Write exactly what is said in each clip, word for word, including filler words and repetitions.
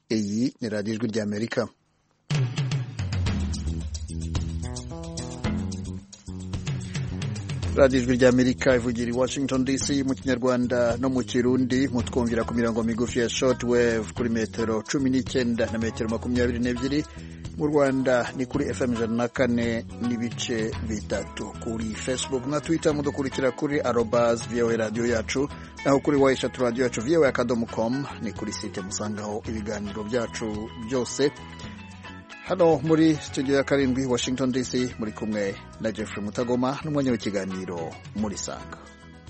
iyi ni radiyo ijwi ry'Amerika. radiyo ijwi ry'Amerika ivugira i Washington D C mu Kinyarwanda no mu Kirundi, mutwumvira ku mirongo migufi ya shortwave kuri metero cumi n'icyenda na metero makumyabiri n'ebyiri. Mu Rwanda ni kuri F M ijana na kane n'ibice bitatu. Kuri Facebook na Twitter mudukurikira kuri arobase V O A radio yacu, naho kuri wayishatu radio yacu V O A akadomo com, ni kuri site musangaho ibiganiro byacu byose. Hano muri studio ya karindwi Washington D C muri kumwe na Jeffrey Mutagoma n'umwanya w'ikiganiro muri Sanga.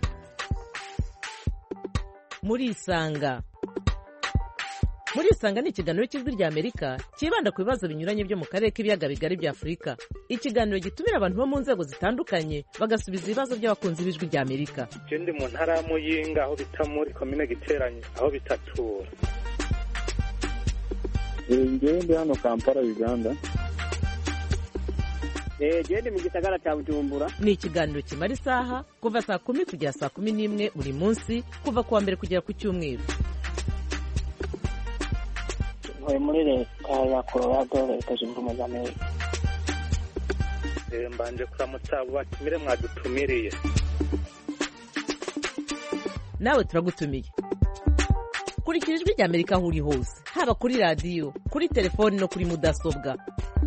Muri Sanga Muri Sanga ni ikiganiro cy'ijwi ry'Amerika kibanda ku bibazo binyuranye byo mu karere k'ibiyaga bigari bya Afurika. Ikiganiro gitumira abantu bo mu nzego zitandukanye bagasubiza ibibazo by'abakunzi b'ijwi ry'Amerika. Ikindi mu ntara ya Muyinga aho bita muri commune Giteranye aho bitatura. Ngende hano Kampala Uganda. Eh gende mu gisagara cya Bujumbura. Ni ikiganiro kimara isaha kuva saa kumi kugera saa kumi n'imwe buri munsi kuva kuwa mbere kugera ku cyumweru. Ntuye muri leta ya Colorado, leta zunze ubumwe za Amerika. Eh mbanje kuramutsa abo batumire mwadutumiriye. Nawe turagutumiye. Kurikira ijwi ry'Amerika aho uri hose, haba kuri radio, kuri telefoni no kuri mudasobwa.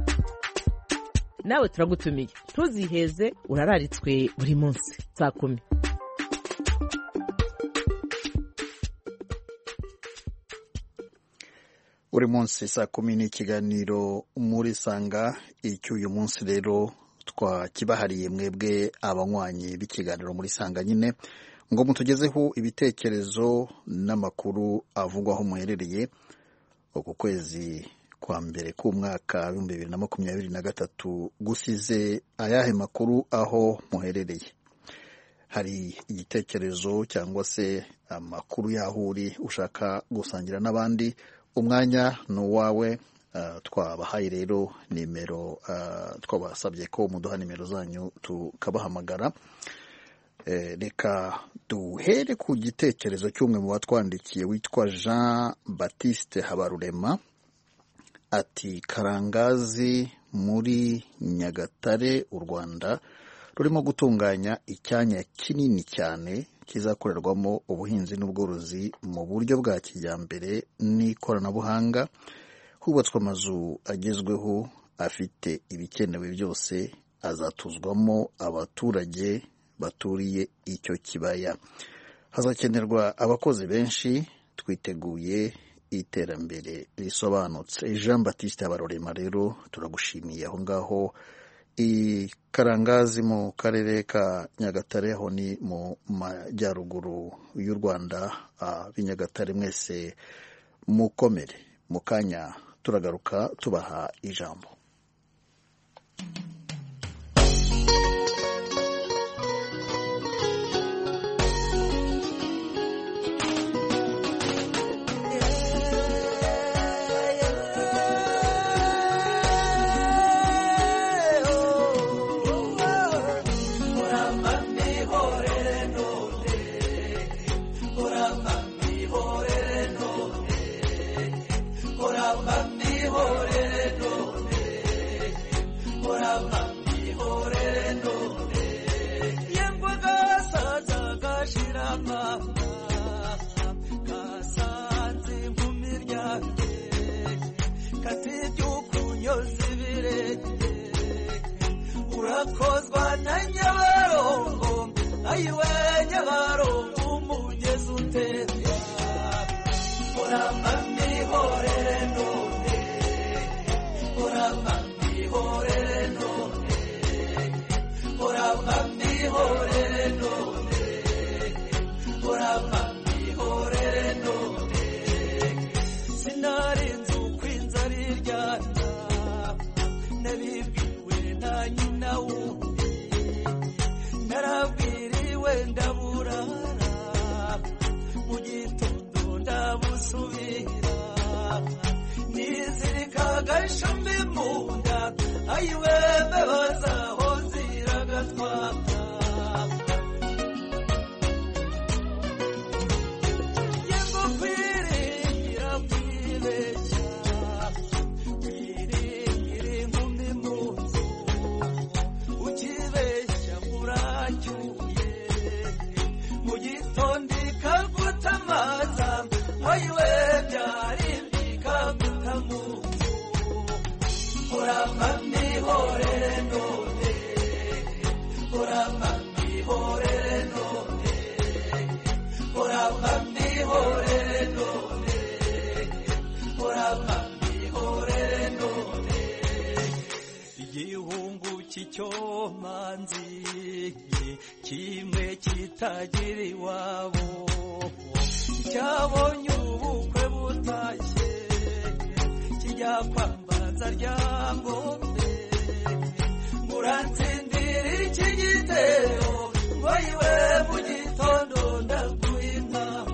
Nawe turagutumiye, ntuziheze, urararitswe buri munsi saa kumi. Uri munsi saa kumi ni ikiganiro muri Sanga. Icyo uyu munsi rero twakibahariye mwebwe abanywanyi b'ikiganiro muri Sanga nyine ngo mutugezeho ibitekerezo n'amakuru avugwaho muherereye uku kwezi kwa mbere k'umwaka w'ibihumbi bibiri na makumyabiri na gatatu gusize ayahe makuru aho muherereye. Hari igitekerezo cyangwa se amakuru yaho uri ushaka gusangira n'abandi, umwanya ni uwawe. Uh, twabahaye rero nimero, uh, twabasabye ko muduha nimero zanyu tukabahamagara. Eh, reka duhere ku gitekerezo cy'umwe mu batwandikiye witwa Jean Baptiste Habarurema. Ati Karangazi muri Nyagatare u Rwanda rurimo gutunganya icyanya kinini cyane kizakorerwamo ubuhinzi n'ubworozi mu buryo bwa kijyambere n'ikoranabuhanga. Hubatswe amazu agezweho afite ibikenewe byose, azatuzwamo abaturage baturiye icyo kibaya. Hazakenerwa abakozi benshi, twiteguye iterambere risobanutse. Jean Baptiste Habarurema rero turagushimiye aho ngaho i Karangazi mu karere ka Nyagatare, aho ni mu majyaruguru y'u Rwanda. B'Inyagatare mwese mukomere. Mu kanya turagaruka tubaha ijambo. Urakozwa na Nyabarongo, ayiwe Nyabarongo umugezi utemba. Uramba mihorere none, uramba mihorere none, uramba mihorere none, uramba mihorere none. Sinarinze uko inzara iryana, nabibwiwe na nyina wundi, narabwiriwe ndaburara, mu gitondo ndabusubira, nizirika agashami mu nda, ayiwe mbebaza aho ziragatwaka. Yengo kwiringira kwibeshya, wacyuye mu gitondo ikagutamaza wayiwe byari bikaguta mu nzu uramba mihorere none uramba mihorere none uramba mihorere none uramba mihorere none igihungu cy'icyomanzi kimwe kitagira iwabo cyabonye ubukwe butashye kijya kwambaza ryangombe uransindira iki gitero wayiwe mu gitondo ndaguha inama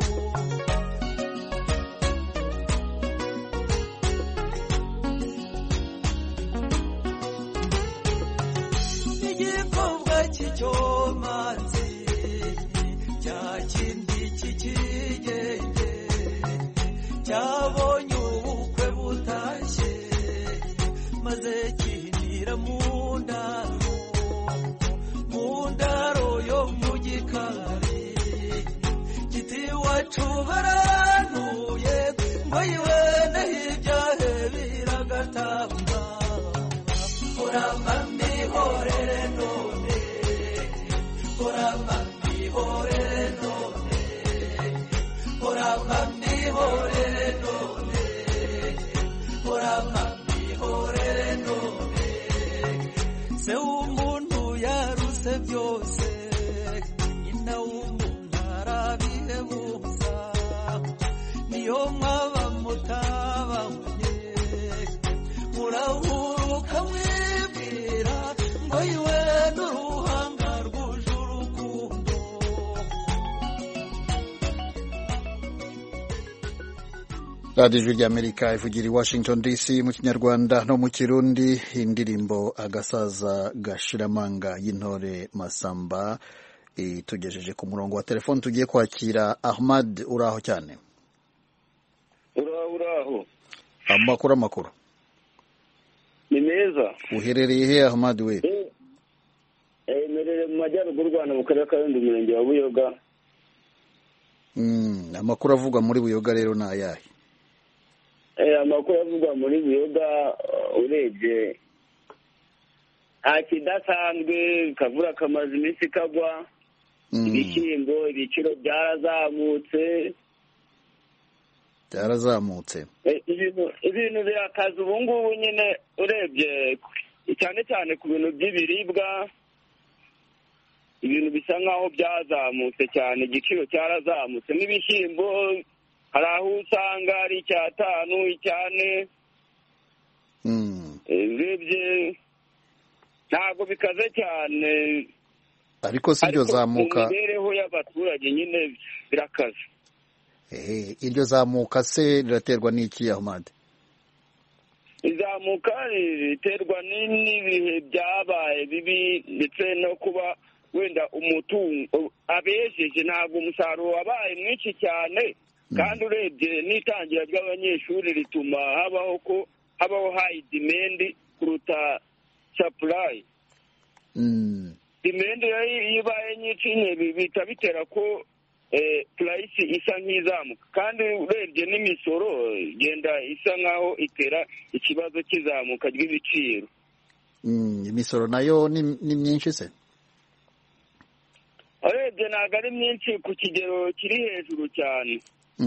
igikobwa cy'icyomanzi cya kindi cy'ikigenge cyabonye ubukwe butashye maze kihinira mu ndaro mu ndaro yo mu gikari kiti iwacu barantuye ngo yiwe naho ibyahe biragatamba uramba mihorere none uramba mihorere none uramba mihorere none uramba mihorere none se umuntu yaruse byose nyina w'umuntu arabihebuza niyo mwaba mutabanye murahuruka mwibwira ngo yiwe n'uruhanga rwuje urukundo radiyo ijwi ry'amerika ivugira i washington dc mu kinyarwanda no mu kirundi indirimbo agasaza gashiramanga y'intore Masamba itugejeje ku murongo wa telefone tugiye kwakira Ahmad uraho cyane uraho uraho amakuru amakuru ni meza uherereye he Ahmad we eh merere mu majyaruguru Rwanda mu karere ka Rundi umurenge wa Buyoga mm amakuru avugwa muri Buyoga rero na ayahe eh amakuru avugwa muri Buyoga urebye akidasanzwe kavura kamaze iminsi kagwa ibishyimbo ibiciro byarazamutse byarazamutse ibintu ibintu birakaza ubu ngubu nyine urebye cyane cyane ku bintu by'ibiribwa ibintu bisa nkaho byazamutse cyane igiciro cyarazamutse n'ibishyimbo hari aho usanga ari icyatanu icyane urebye ntabwo bikaze cyane ariko si iryo zamuka mu mibereho y'abaturage nyine birakaze eh iryo zamuka se riraterwa n'iki Ahmad izamuka riterwa n'ibihe byabaye bibi ndetse no kuba wenda umutungo abejeje ntabwo umusaruro wabaye mwinshi cyane kandi urebye n'itangira ry'abanyeshuri rituma habaho ko habaho high demand kuruta supply demand iyo ibaye nyinshi bita bitera ko price isa nk'izamuka kandi urebye n'imisoro genda isa nkaho itera ikibazo cy'izamuka ry'ibiciro imisoro nayo ni myinshi se urebye ntabwo ari myinshi ku kigero kiri hejuru cyane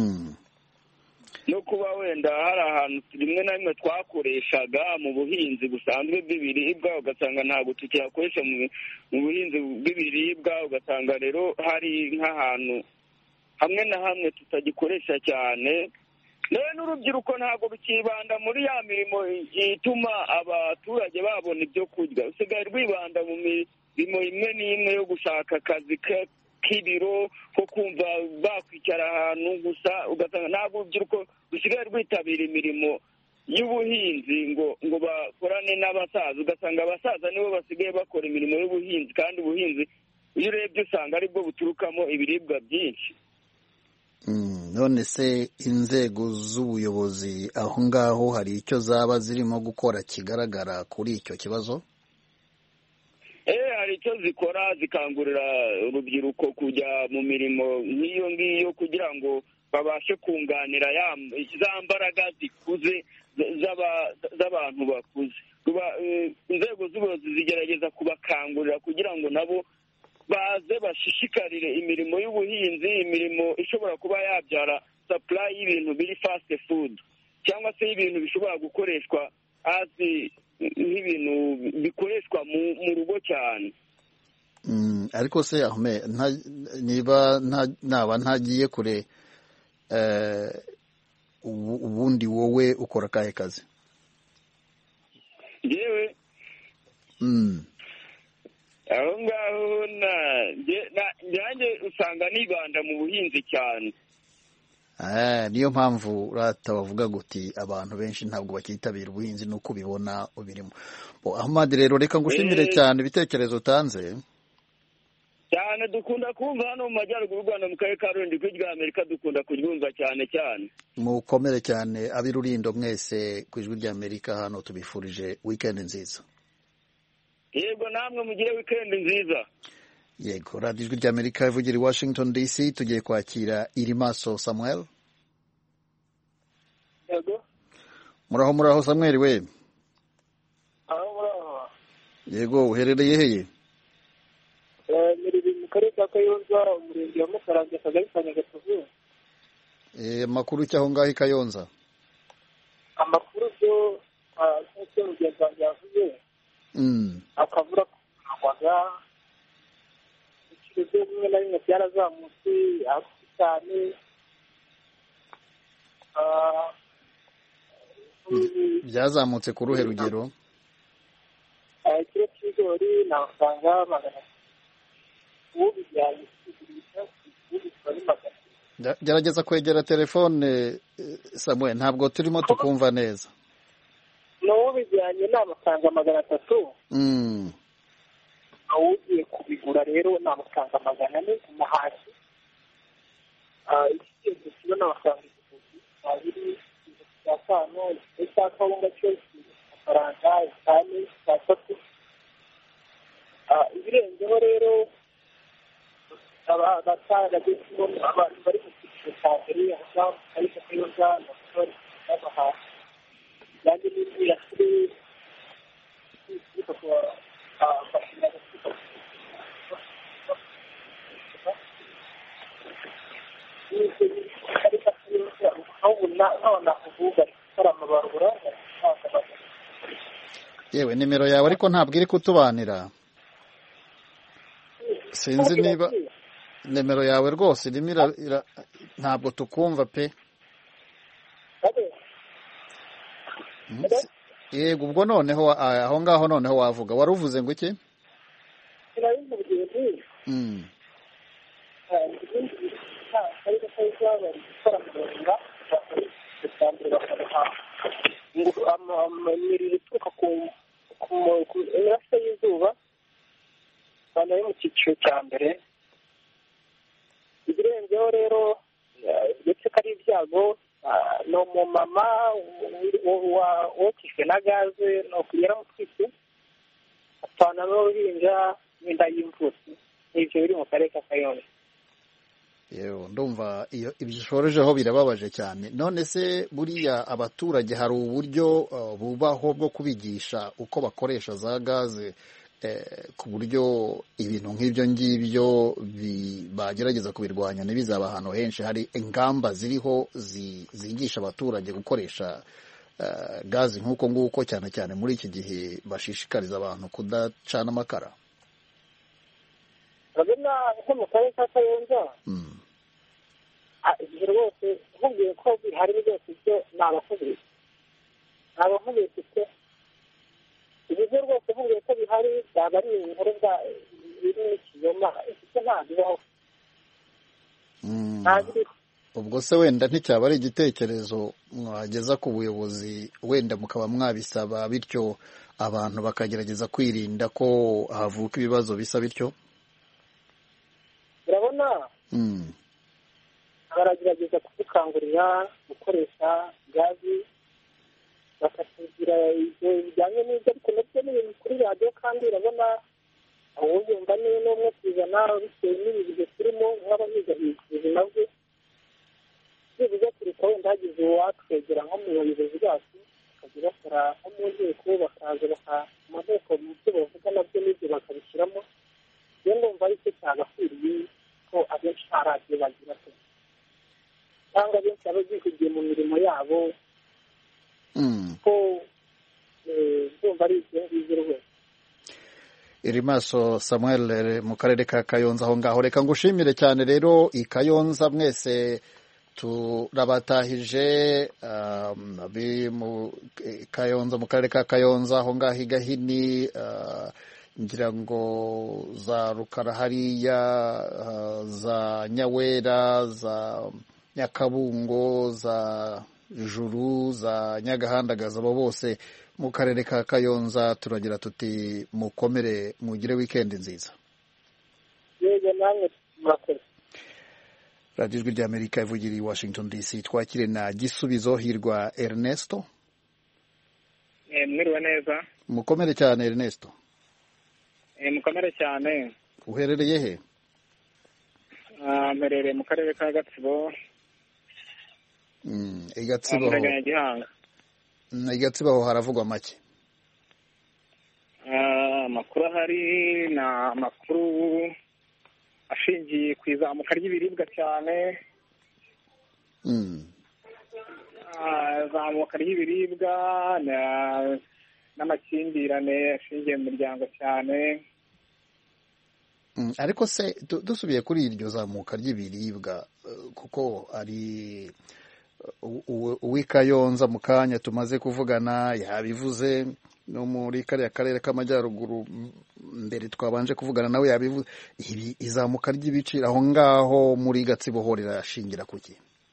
no kuba wenda hari ahantu rimwe na rimwe twakoreshaga mu buhinzi busanzwe bw'ibiribwa ugasanga ntabwo tukihakoresha mu buhinzi bw'ibiribwa ugasanga rero hari nk'ahantu hamwe na hamwe tutagikoresha cyane rero n'urubyiruko ntabwo rukibanda muri ya mirimo ituma abaturage babona ibyo kurya usigaye rwibanda mu mirimo imwe n'imwe yo gushaka akazi k'ibiro ko kumva bakwicara ahantu gusa ugasanga ntabwo urubyiruko rusigaye rwitabira imirimo y'ubuhinzi ngo ngo bakorane n'abasaza ugasanga abasaza nibo basigaye bakora imirimo y'ubuhinzi kandi ubuhinzi iyo urebye usanga aribwo buturukamo ibiribwa byinshi none se inzego z'ubuyobozi aho ngaho hari icyo zaba zirimo gukora kigaragara kuri icyo kibazo eh hari icyo zikora zikangurira urubyiruko kujya mu mirimo nk'iyo ngiyo kugira ngo babashe kunganira za mbaraga zikuze z'abantu bakuze. Inzego z'ubuyobozi zigerageza kubakangurira kugira ngo nabo baze bashishikarire imirimo y'ubuhinzi, imirimo ishobora kuba yabyara supply y'ibintu biri fast food cyangwa se ibintu bishobora gukoreshwa azi nk'ibintu bikoreshwa mu rugo cyane. Ariko se Ahmed, niba naba ntagiye kure, ubundi wowe ukora akahe kazi? yewe aho ngaho nanjye usanga nibanda mu buhinzi cyane. Niyo mpamvu rata bavuga guti abantu benshi ntabwo bakitabira ubuhinzi nuko ubibona ubirimo. Ahmad, rero reka ngushimire cyane ibitekerezo utanze cyane. Dukunda kumva hano mu majyaruguru y'u Rwanda mu karere ka Rulindo ijwi rya Amerika, dukunda kuryumva cyane cyane. Mukomere cyane ab'i Rulindo mwese ku ijwi rya Amerika, hano tubifurije weekend nziza. Yego, namwe mugire weekend nziza. Yego, radiyo ijwi rya Amerika ivugira i Washington D C. Tugiye kwakira Irimaso Samuel. Yego. Muraho muraho Samuel we. Aho muraho. Yego, uherereye heye? Eh, muri mu karere ka Kayonza, umurenge wa Mukarange, akagari ka Nyagatovu. Eh, amakuru cyaho ngaho i Kayonza? Amakuru byo nk'uko mugenzi wanjye yavuze, mm. akavura kugwaga, ibiciro bimwe na bimwe byarazamutse cyane. Byazamutse ku ruhe rugero? Ikiro cy'ibigori ni amafaranga magana ubu bijyanye gerageza kwegera telefone Samuel, ntabwo turimo tukumva neza. N'ubu bijyanye ni amafaranga magana atatu. Mm. Aho ugiye kubigura rero ni amafaranga magana ane ku mahashyi. Iki kintu kiba ni amafaranga igihumbi abiri atanu, icya kawunga cyo amafaranga itanu atatu. Ibirenzeho rero abatagezemo abantu bari mu cyiciro cya mbere, aho ari Kayonza na Musore n'amahashyi kandi n'indi yakiri yewe nimero yawe ariko ntabwo iri kutubanira, sinzi niba nimero yawe rwose irimo ntabwo tukumva pe. Yego, ubwo noneho aho ngaho noneho wavuga, wari uvuze ngo iki? Mm. Ituruka ku mirasire y'izuba abantu bari mu cyiciro cya mbere. Ibirenzeho rero ndetse ko ari ibyago, ni umumama wokejwe na gaze ni ukugera mu twise atana n'uruhinja n'inda y'imvutsi. Ibyo biri mu karere ka Kayonza. Yewe, ndumva iyo ibishorejeho birababaje cyane. None se buriya abaturage hari uburyo bubaho bwo kubigisha uko bakoresha za gaze ku buryo ibintu nk'ibyo ngibyo bagerageza kubirwanya ntibizaba ahantu henshi? Hari ingamba ziriho zigisha abaturage gukoresha gaze nk'uko nguko, cyane cyane muri iki gihe bashishikariza abantu kudacana amakara? urabona nko mu karere ka Kayonza igihe rwose nkubwiye ko bihari byose byo ni abakozi ni abakozi bifite ibyo rwose nkubwiye ko bihari byaba ari inkuru biri n'ikinyoma ifite ntabwo ibaho. Ubwo se wenda nticyaba ari igitekerezo mwageza ku buyobozi, wenda mukaba mwabisaba bityo abantu bakagerageza kwirinda ko havuka ibibazo bisa bityo? Urabona baragerageza kudukangurira gukoresha gazi, bakatubwira ibyo bijyanye n'ibyo ariko nabyo ni ibintu kuri radiyo, kandi urabona cumi n'umwe ku ijana bitewe n'ibihe turimo nk'abahigahiza ubuzima bwe byibuze kureka wenda hagize uwatwegera nko mu bayobozi bacu bakajya bakora nko mu nteko bakaza mu nteko mu byo bavuga nabyo n'ibyo bakabishyiramo rero ndumva ari cyo cyagakwiriye ko abenshi nta radiyo bagira se cyangwa abenshi baba bihugiye mu mirimo yabo ko ndumva ari ibyo ngibyo rwose. Irimaso Samuel mu karere ka Kayonza aho ngaho, reka ngushimire cyane rero i Kayonza mwese turabatahije abi mu Kayonza mu karere ka Kayonza aho ngaho Gahini, ngira ngo za Rukara hariya, za Nyawera, za Nyakabungo, za Juru, za Nyagahandagaza, abo bose mu karere ka Kayonza turagira tuti mukomere mugire weekend nziza. Yego namwe murakoze. Radio Ijwi ry'Amerika ivugira i Washington D C, twakire na Gisubizo Hirwa Ernesto. Eh mwiriwe neza. Mukomere cyane Ernesto. Eh mukomere cyane. Uherereye he? Ah mperere mu karere ka Gatsibo. Mm, Igatsibo. Gihanga. Igatsibo haravugwa make. Ah amakuru ahari na amakuru ashingiye ku izamuka ry'ibiribwa cyane. Mm. Ah izamuka ry'ibiribwa na n'amakimbirane ashingiye mu muryango cyane. Mm, ariko se dusubiye kuri iryo zamuka ry'ibiribwa kuko ari uw'Ikayonza mu kanya tumaze kuvugana yabivuze, no muri kariya karere k'amajyaruguru mbere twabanje kuvugana nawe yabivuze. Ibi izamuka ry'ibiciro aho ngaho muri Gatsibo ho rirashingira kuki?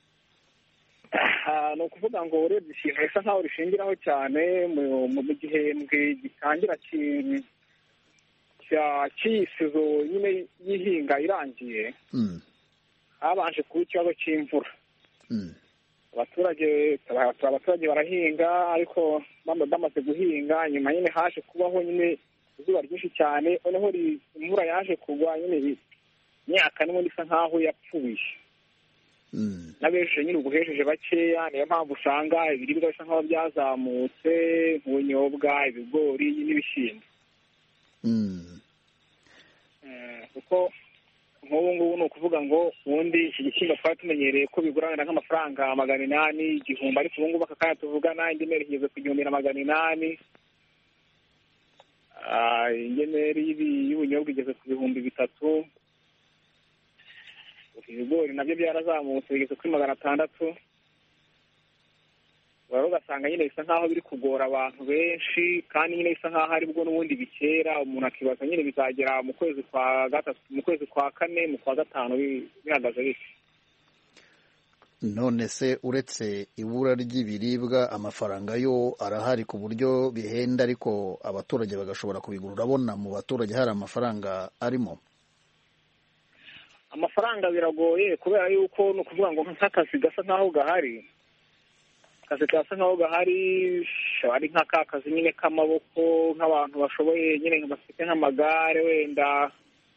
Ah no kuvuga ngo urebye ikintu bisa nkaho rishingiraho cyane mu gihembwe gitangira cya cyisizo nyine yihinga irangiye. Mm. Habanje kuba ikibazo cy'imvura. Mm. Abaturage abaturage barahinga ariko bamaze guhinga nyuma nyine haje kubaho nyine izuba ryinshi cyane, noneho imvura yaje kugwa nyine imyaka n'ubundi isa nkaho yapfuye. Mm. N'abejeje nyine ubuhejeje bakeya, niyo mpamvu usanga ibiribwa bisa nkaho byazamutse nk'ubunyobwa, ibigori n'ibishyimbo. Mm. Kuko nk'ubu ngubu ni ukuvuga ngo ubundi iki gishyimbo twari tumenyereye ko bigura nk'amafaranga magana inani igihumbi, ariko ubu ngubu aka kanya tuvugana ingemeri igeze ku gihumbi na magana inani, ingemeri y'ubunyobwa igeze ku bihumbi bitatu, ibigori nabyo byarazamutse bigeze kuri magana atandatu. Rero ugasanga nyine bisa nkaho biri kugora abantu benshi, kandi nyine bisa nkaho ari bwo n'ubundi bikera, umuntu akibaza nyine bizagera mu kwezi kwa gatatu, mu kwezi kwa kane, mu kwa gatanu bihagaze bityo. None se uretse ibura ry'ibiribwa amafaranga yo arahari ku buryo bihenda ariko abaturage bagashobora kubigura? Urabona mu baturage hari amafaranga arimo? Amafaranga biragoye kubera yuko ni ukuvuga ngo nk'akazi gasa nkaho gahari, akazi gasa nkaho gahari ari nk'aka kazi nyine k'amaboko, nk'abantu bashoboye nyine bafite nk'amagare wenda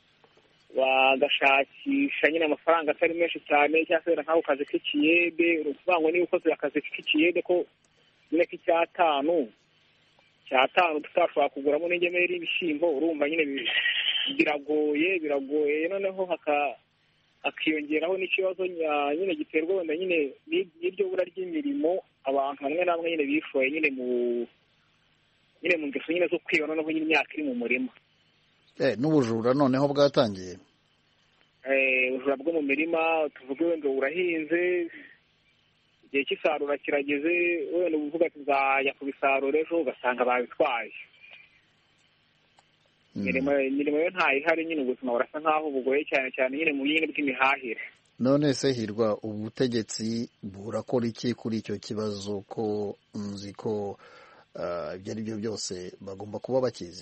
bagashakisha nyine amafaranga atari menshi cyane, cyangwa se nk'ako kazi k'ikiyede. ni ukuvuga ngo niba ukoze akazi k'ikiyede ko nyine k'icyatanu cyatanu tutashobora kuguramo n'ingemeri y'ibishyimbo, urumva nyine biragoye biragoye noneho haka akiyongeraho n'ikibazo nyine giterwa wenda nyine n'iryo bura ry'imirimo. Abantu bamwe na bamwe nyine bishoye nyine mu nyine mu ngeso nyine zo kwiba noneho nyine imyaka iri mu murima. Eh n'ubujura noneho bwatangiye. Eh ubujura bwo mu mirima, tuvuge wenda urahinze igihe cy'isarura kirageze, wenda uvuga ati nzajya kubisarura ejo, ugasanga babitwaye. Imirimo imirimo yo ntayihari, nyine ubuzima burasa nkaho bugoye cyane cyane nyine mu bw'imwe bw'imihahire. None se Hirwa, ubutegetsi burakora iki kuri icyo kibazo ko nzi ko ibyo ari byo byose bagomba kuba bakizi?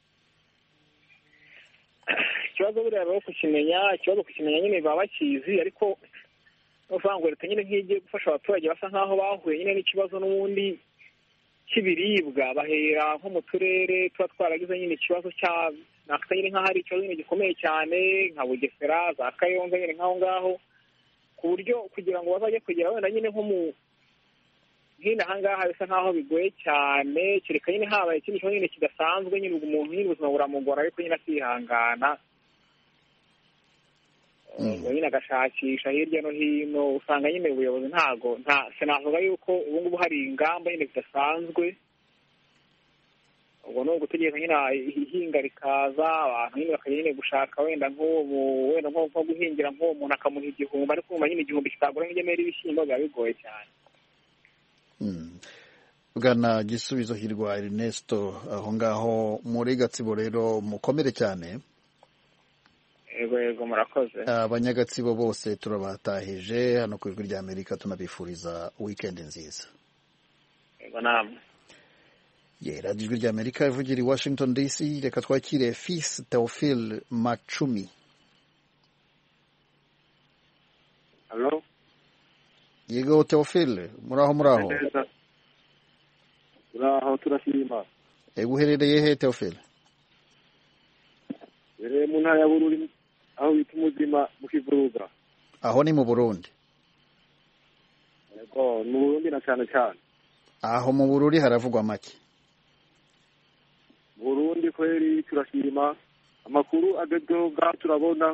Ikibazo buriya rero kukimenya ikibazo kukimenya nyine baba bakizi, ariko uvuga ngo leta nyine nk'igiye gufasha abaturage basa nkaho bahuye nyine n'ikibazo n'ubundi cy'ibiribwa, bahera nko mu turere tuba twaragize nyine ikibazo nakita nyine nk'aho ari ikibazo nyine gikomeye cyane nka Bugesera za Kayonza nyine nk'aho ngaho ku buryo kugira ngo bazajye kugera wenda nyine nko mu hino aha ngaha bisa nk'aho bigoye cyane kereka nyine habaye ikindi kibazo nyine kidasanzwe nyine umuntu nyine ubuzima buramugora ariko nyine akihangana nyine agashakisha hirya no hino usanga nyine ubuyobozi ntago nta sinavuga yuko ubu ngubu hari ingamba nyine zidasanzwe ubwo ni ugutegereza nyine ihinga rikaza abantu nyine bakajya nyine gushaka wenda nk'uwo wenda nko guhingira nk'uwo muntu akamuha igihumbi ariko umva nyine igihumbi kitagura nk'ingemeri y'ibishyimbo biba bigoye cyane. bwana Gisubizo Hirwa Ernesto aho ngaho muri Gatsibo rero mukomere cyane. Yego yego murakoze. Abanyagatsibo bose turabatahije hano ku ijwi rya Amerika tunabifuriza weekend nziza. Yego namwe. Ye radio ijwi rya Amerika ivugira i Washington D C reka twakire Fils Theophile Macumi. Hello. Yego Theophile muraho muraho. Muraho turashima. Ego uherereye he Theophile? Ere mu ntara ya Bururi aho bita Umuzima mu Kivuruga. Aho ni mu Burundi? Yego mu Burundi na cyane cyane. Aho mu Bururi haravugwa make? Burundi kweri turashima amakuru agezweho bwa turabona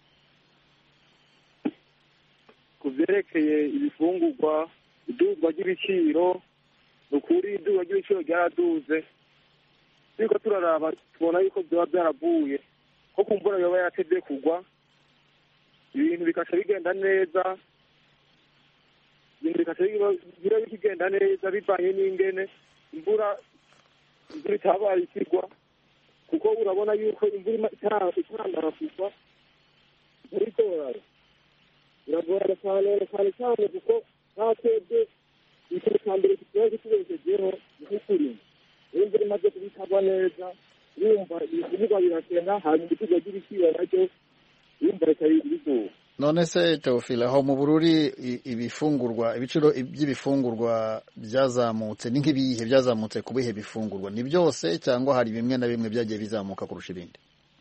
kuvyerekeye ibifungurwa iduzwa ry'ibiciro ukuri iduzwa ry'ibiciro ryaraduze niko turaraba tubona yuko byaba byaravuye ko kumvura yoba yatevye kugwa ibintu bikaca bigenda neza ibintu bikaca bigira bikigenda neza bivanye n'ingene imvura imvura itabaye ikigwa kuko urabona yuko imvura itangara kugwa ntibigorana biragorana cyane cyane cyane kuko ntatebwe ikintu cya mbere kiba kitubeshejeho ni kurima iyo imvura imaze kubitagwa neza yumva ibivugwa birakenga hanyuma ibiciro by'ibiciro nabyo yumva leta biduha. None se Theophile aho mu Bururi ibifungurwa ibiciro by'ibifungurwa byazamutse ni nk'ibihe byazamutse ku bihe bifungurwa ni byose cyangwa hari bimwe na bimwe byagiye bizamuka kurusha ibindi?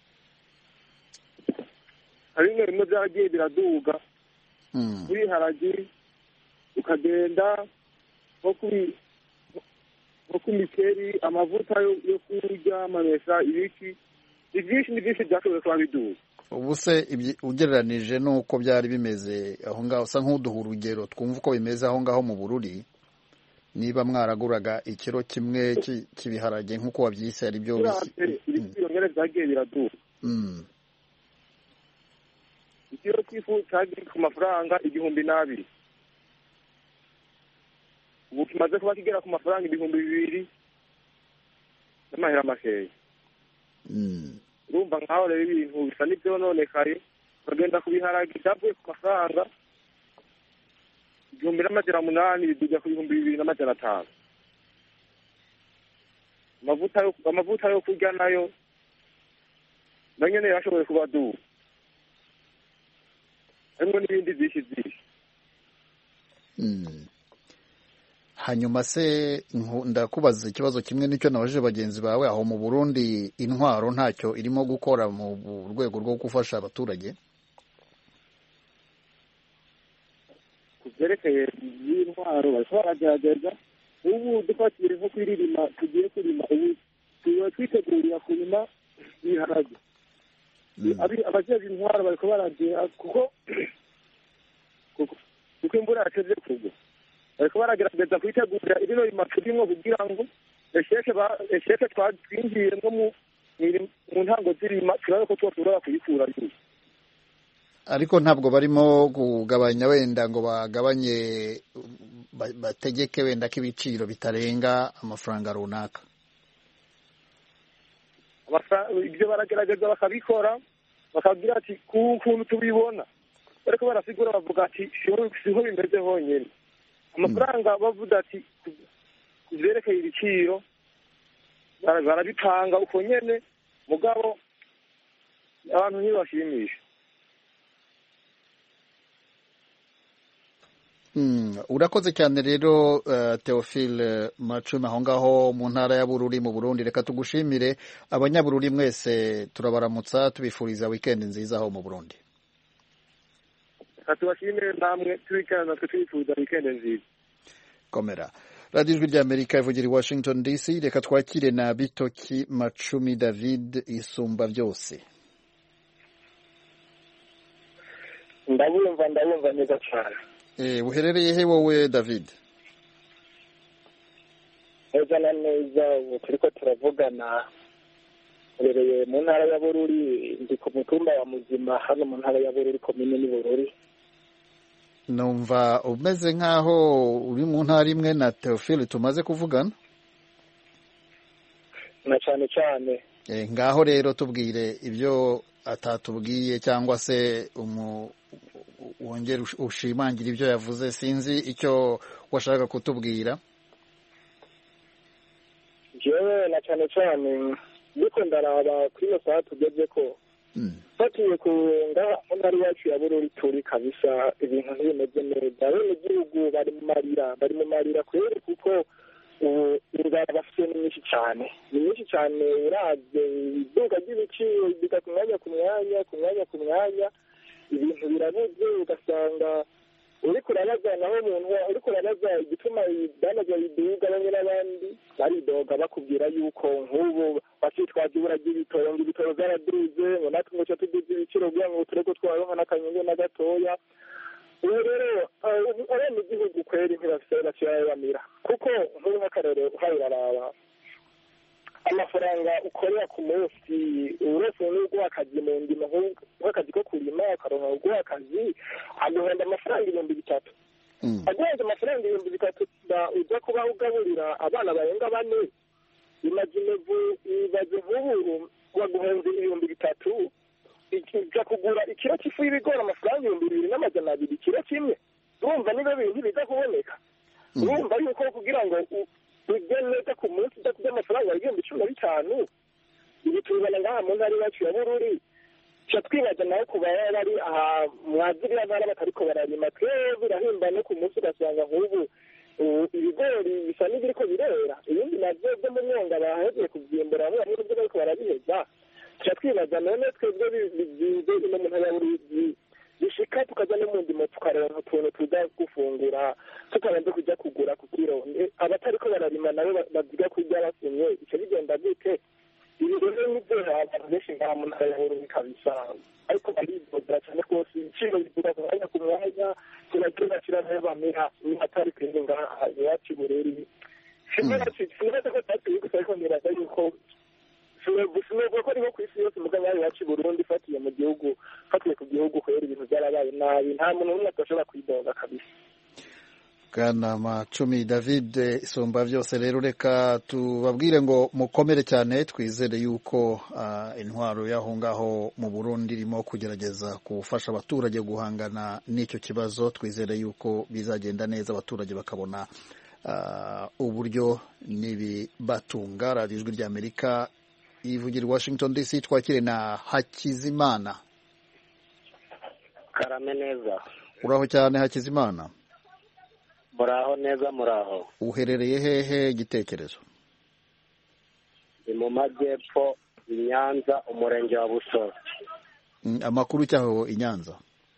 Hari bimwe bimwe byagiye biraduga kuri haragi ukagenda nko kuri nko ku mikeri amavuta yo kurya amamesa ibiki ni byinshi ni byinshi byashoboye kuba biduga. Ubu se ugereranije n'uko byari bimeze aho ngaho usa nk'uduha urugero twumva uko bimeze aho ngaho mu Bururi niba mwaraguraga ikiro kimwe cy'ibiharage nk'uko wabyise ari byo ibiciro nyine byagiye biraduga. Ikiro cy'ifu cyagiye ku mafaranga igihumbi n'abiri ubu kimaze kuba kigera ku mafaranga ibihumbi bibiri n'amahera makeya. urumva nkaho rero ibintu bisa n'ibyononekaye bagenda kubiharage byavuye ku mafaranga igihumbi n'amajana munani bijya ku bihumbi bibiri n'amajana atanu. amavuta yo amavuta yo kurya nayo na nyene yashoboye kuba duha harimo n'ibindi byinshi byinshi. Hanyuma se ndakubaza ikibazo kimwe n'icyo nabajije bagenzi bawe aho mu Burundi intwaro ntacyo irimo gukora mu rwego rwo gufasha abaturage? Kuvyerekeye y'intwaro baragerageza ubu dufatire nko kwiririma tugiye kurima ubu tuba twitegurira kurima ibiharage. Abajejwe intwaro bariko baragira kuko kuko imvura yatevye kugwa bariko baragerageza kwitegurira ibino bimacu bimwe kugira ngo esheke twinjiye nko mu ntango z'irima turabe ko twoshobora kuyikura yuko. Ariko ntabwo barimo kugabanya wenda ngo bagabanye bategeke wenda ko ibiciro bitarenga amafaranga runaka? Ibyo baragerageza bakabikora bakagira ati kuntu tubibona ariko barasigura bavuga ati siho bimeze honyine amafaranga bavuga ati kuvyerekeye ibiciro barabitanga uko nyene mugabo abantu ntibashimisha. Mm. urakoze cyane rero Theophile Macumi aho ngaho mu ntara ya Bururi mu Burundi. Reka tugushimire. Abanyabururi mwese turabaramutsa tubifuriza weekend nziza aho mu Burundi. tubashimire namwe tubikana natwe twifuza weekend nziza. Komera. Radio Ijwi ry'Amerika ivugira i Washington D C. Reka twakire na Bitoki Macumi David Isumba byose. ndabumva ndabumva neza cyane. Eh, uherereye he wowe David? Neza na neza ubu turiko turavugana uherereye mu ntara ya Bururi, ndi ku mutumba wa Muzima hano mu ntara ya Bururi, komine ni Bururi. Numva umeze nkaho uri mu ntara imwe na Theophile tumaze kuvugana. Na cyane cyane. Eh, ngaho rero tubwire ibyo atatubwiye cyangwa se umu wongera ushimangira ibyo yavuze. Sinzi icyo washaka kutubwira. Jewe na cyane cyane niko ndaraba kuri no saa tugeze ko fatiye ku nga ntari yacu ya Bururi turi kabisa ibintu bimeze neza. Bene igihugu bari mu marira bari mu marira kweri kuko inzara bafite ni nyinshi cyane ni nyinshi cyane. Uravye iduka ry'ibiciro bita ku mwanya ku mwanya ku mwanya ku mwanya ibintu birabuze, ugasanga uriko urabaza naho umuntu uriko urabaza igituma idanaza iduga bamwe n'abandi baridoga bakubwira yuko nk'ubu bakitwaje ibura ry'ibitoro ngo ibitoro byaraduze ngo natwe ngo tuduze ibiciro kugira ngo tureko twaronka n'akanyungu na gatoya. ubu rero abene igihugu kweri ntibafise bakirabamira kuko nk'ubu nk'akarero uhaye uraraba amafaranga ukorera ku munsi uretse n'ubwo akazi mu ndimo nk'akazi ko kurima ukaronka ubwo akazi aguhenda amafaranga ibihumbi bitatu aguhenda amafaranga ibihumbi bitatu uza kuba ugaburira abana barenga bane imagine ibaze nk'ubu waguhenze ibihumbi bitatu ija kugura ikiro cy'ifu y'ibigori amafaranga ibihumbi bibiri n'amajana abiri ikiro kimwe. Urumva niba bintu biza kuboneka urumva yuko kugira ngo ujye neza ku munsi udakuze amafaranga ibihumbi cumi na bitanu ibi tubibona ngaha mu ntara yacu ya Bururi. Tuca twibaza nawe kuba bari aha mwaziriya ntara batariko bararima twebwe birahimba no ku munsi ugasanga nk'ubu ibigori bisa n'ibiriko birera ibindi navyo byo mu myonga bahejeye kubyimbura bamwe bamwe byo bariko barabiheza. Tuca twibaza none twebwe bizinze ino mu ntara ya Bururi bishika tukaja no mu ndimo tukaronka utuntu tuza gufungura tutabanze kujya kugura ku kiro. Abatariko bararima nabo baziga kurya basumye ico bigenda gute? Ibi rero nivyo abantu benshi ngaha mu ntara ya Bururi kabisa ariko baribodera cyane rwose ibiciro bigura ku mwanya ku mwanya kiragira kiranayo bamera ni hatari kwinga ngaha iwacu Bururi. Sinzi ko tatari gusa ariko niraza yuko sinubwo ko ariho ku isi yose mugabo yayo yacu Burundi fatiye mu gihugu fatiye ku gihugu kwera ibintu byarabaye nabi nta muntu n'umwe atashobora kwidoga kabisa. Kana Macumi David Isumba byose rero reka tubabwire ngo mukomere cyane twizere yuko uh, intwaro yaho ngaho mu Burundi irimo kugerageza gufasha abaturage guhangana n'icyo kibazo. Twizere yuko bizagenda neza abaturage bakabona uh, uburyo nibibatunga. Radio Ijwi ry'Amerika ivugira Washington D C. Twakire na Hakizimana. Karame neza. Uraho cyane Hakizimana? Muraho neza muraho. Uherereye hehe igitekerezo? Ni mu majyepfo i Nyanza umurenge wa Busoro. Mm, amakuru cyaho i Nyanza?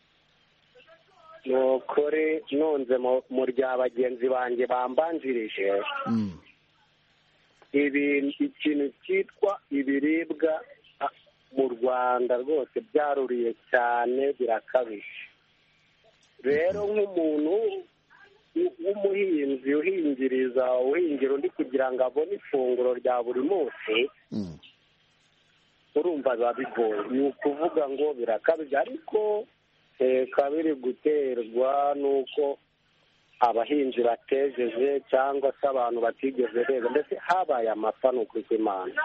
Nukuri nunze mu rya bagenzi banjye bambanjirije. Mm. Ibi ikintu cyitwa ibiribwa mu Rwanda rwose byaruriye cyane birakabije. Rero nk'umuntu w'umuhinzi uhingiriza uhingira undi kugira ngo abone ifunguro rya buri munsi urumva biba bigoye. Ni ukuvuga ngo birakabije ariko kabiri guterwa n'uko abahinzi batejeje cyangwa se abantu batigeze beza ndetse habaye amapfa ni ukuri kw'Imana.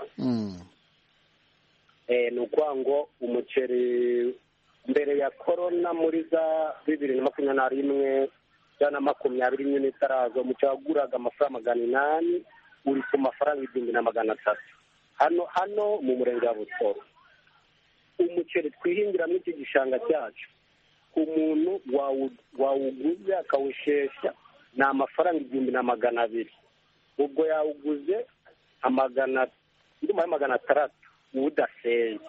Ni ukuvuga ngo umuceri mbere ya korona muri za bibiri na makumyabiri na rimwe ijana na makumyabiri nyine itaraza umuceri waguraga amafaranga magana inani uri ku mafaranga igihumbi na magana atatu hano hano mu murenge wa Busoro. Umuceri twihingira muri iki gishanga cyacu ku muntu wawuguze akawushesha ni amafaranga igihumbi na magana abiri. ubwo yawuguze amagana ndumva magana atandatu udaseye.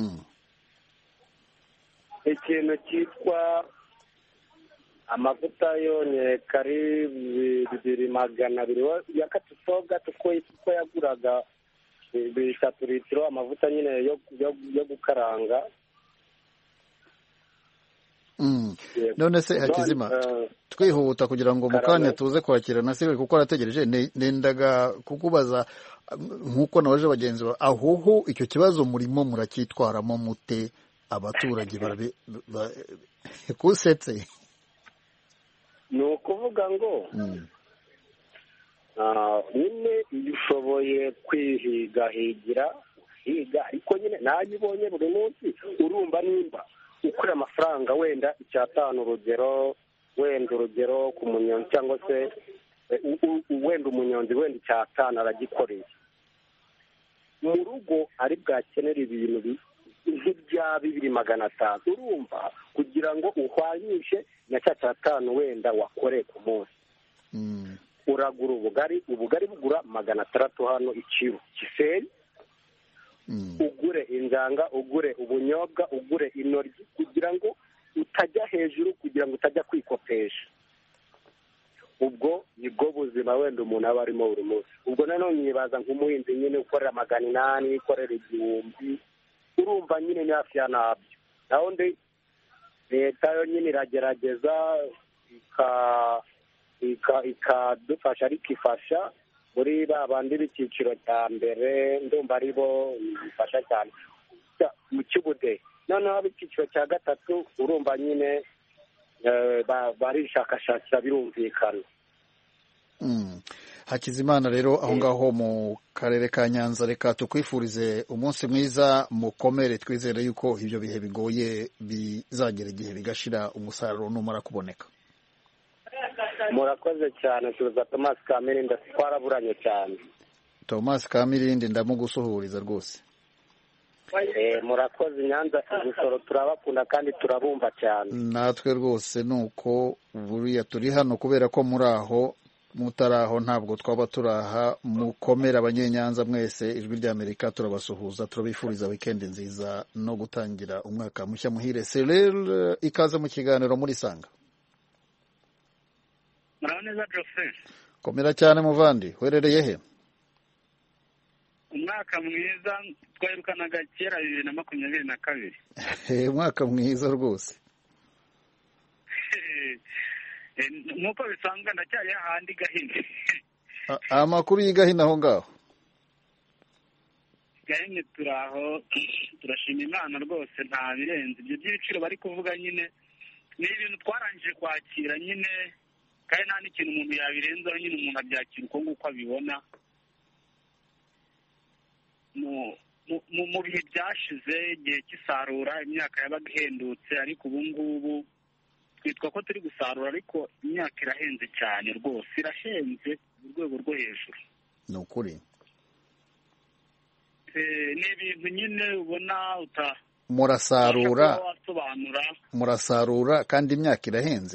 ikintu cyitwa amavuta yonyeka ari bibiri magana abiri ya katusoga tuko tuko yaguraga bitatu litiro amavuta nyine yo yo gukaranga. Mm. None se Hakizima uh, twihuta kugira ngo mukanya tuze kwakira na Sirwe kuko arategereje nendaga kukubaza nkuko nabaje bagenzi ba ahuhu icyo kibazo murimo murakitwaramo mute abaturage barabe kusetse. Ni ukuvuga ngo nyine iyo ushoboye kwihigahigira higa ariko nyine nayibonye buri munsi urumva nimba ukora amafaranga wenda icyatanu urugero wenda urugero ku munyonzi cyangwa se wenda umunyonzi wenda icyatanu aragikoreye mu rugo ari bwakenera ibintu nk'ibya bibiri magana atanu urumva kugira ngo uhwanyishe na cya cyatanu wenda wakoreye ku munsi uragura ubugari ubugari bugura magana atandatu hano ikiro kiseri ugure injanga ugure ubunyobwa ugure intoryi kugira ngo utajya hejuru kugira ngo utajya kwikopesha. ubwo nibwo buzima wenda umuntu aba arimo buri munsi. ubwo nanone yibaza nk'umuhinzi nyine ukorera magana inani ukorera igihumbi urumva nyine ni hafi ya nabyo. naho ndi leta yo nyine iragerageza ikadufasha ariko ifasha muri ba bandi b'icyiciro cya mbere ndumva ari bo bifasha cyane mu cy'ubudehe. noneho ab'icyiciro cya gatatu urumva nyine barishakashakira birumvikana. Hakizimana rero aho ngaho mu karere ka Nyanza reka tukwifurize umunsi mwiza mukomere twizere yuko ibyo bihe bigoye bizagera igihe bigashira umusaruro numara kuboneka. Murakoze cyane tuza Thomas Kamirindi twaraburanye cyane. Thomas Kamirindi ndamugusuhuriza rwose. Eh murakoze Nyanza igusoro turabakunda kandi turabumva cyane. Natwe rwose nuko buriya turi hano kubera ko muri aho mutaraho ntabwo twaba turaha mukomera abanyenyanza mwese ijwi rya Amerika turabasuhuza turabifuriza weekend nziza no gutangira umwaka mushya muhire. Cyril ikaze mu kiganiro muri Sanga. Murabaneza Jose. Komera cyane muvandi werereye he? Umwaka mwiza twirukanaga kera bibiri na makumyabiri na kabiri. Eh umwaka mwiza rwose. Nuko bisanzwe ndacyari hahandi Gahini. Amakuru y'Igahini aho ngaho? Gahini turaho turashima Imana rwose nta birenze ibyo by'ibiciro bari kuvuga nyine ni ibintu twarangije kwakira nyine kandi nta n'ikintu umuntu yabirenzaho nyine umuntu abyakira uko nguko abibona. mu bihe byashize igihe cy'isarura imyaka yabaga ihendutse ariko ubu ngubu twitwa ko turi gusarura ariko imyaka irahenze cyane rwose irahenze mu rwego rwo hejuru. Ni ukuri ni ibintu nyine ubona uta murasarura murasarura kandi imyaka irahenze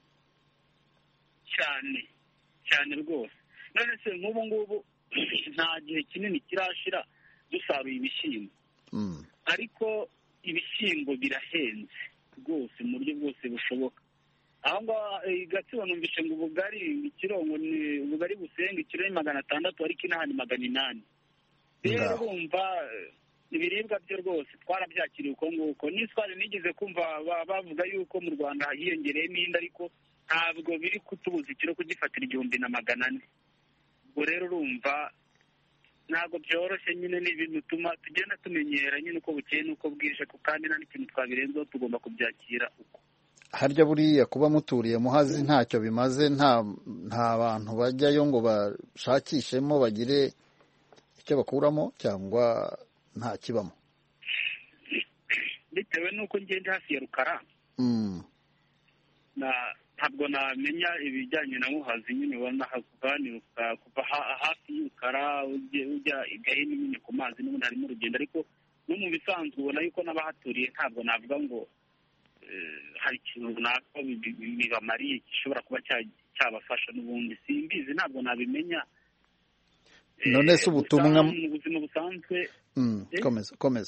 cyane cyane rwose. none se nk'ubu ngubu nta gihe kinini kirashira dusaruye ibishyimbo ariko ibishyimbo birahenze rwose mu buryo bwose bushoboka. aho ngaho Gatsibo numvise ngo ubugari ikiro ngo ni ubugari busenga ikiro ni magana atandatu ariko inahani magana inani. rero urumva ibiribwa byo rwose twarabyakiriye uko nguko. n'iswari nigeze kumva bavuga yuko mu Rwanda hiyongereye n'indi ariko ntabwo biri kutubuza ikiro kugifatira igihumbi na magana ane. ubwo rero urumva ntabwo byoroshye nyine ni ibintu tuma tugenda tumenyera nyine uko bukeye n'uko bwije kandi nta n'ikintu twabirenzaho tugomba kubyakira uko. Harya buriya kuba muturiye Muhazi ntacyo bimaze nta nta bantu bajyayo ngo bashakishemo bagire icyo bakuramo cyangwa nta kibamo? Bitewe n'uko ngende hafi ya Rukara ntabwo namenya ibijyanye na Muhazi nyine ubona kuva hafi y'Urukara ujya i Gahini nyine ku mazi n'ubundi harimo urugendo ariko no mu bisanzwe ubona yuko n'abahaturiye ntabwo navuga ngo hari ikintu runaka bibamariye gishobora kuba cyabafasha n'ubundi simbizi ntabwo nabimenya. None se ubutumwa mu buzima busanzwe komeza komeza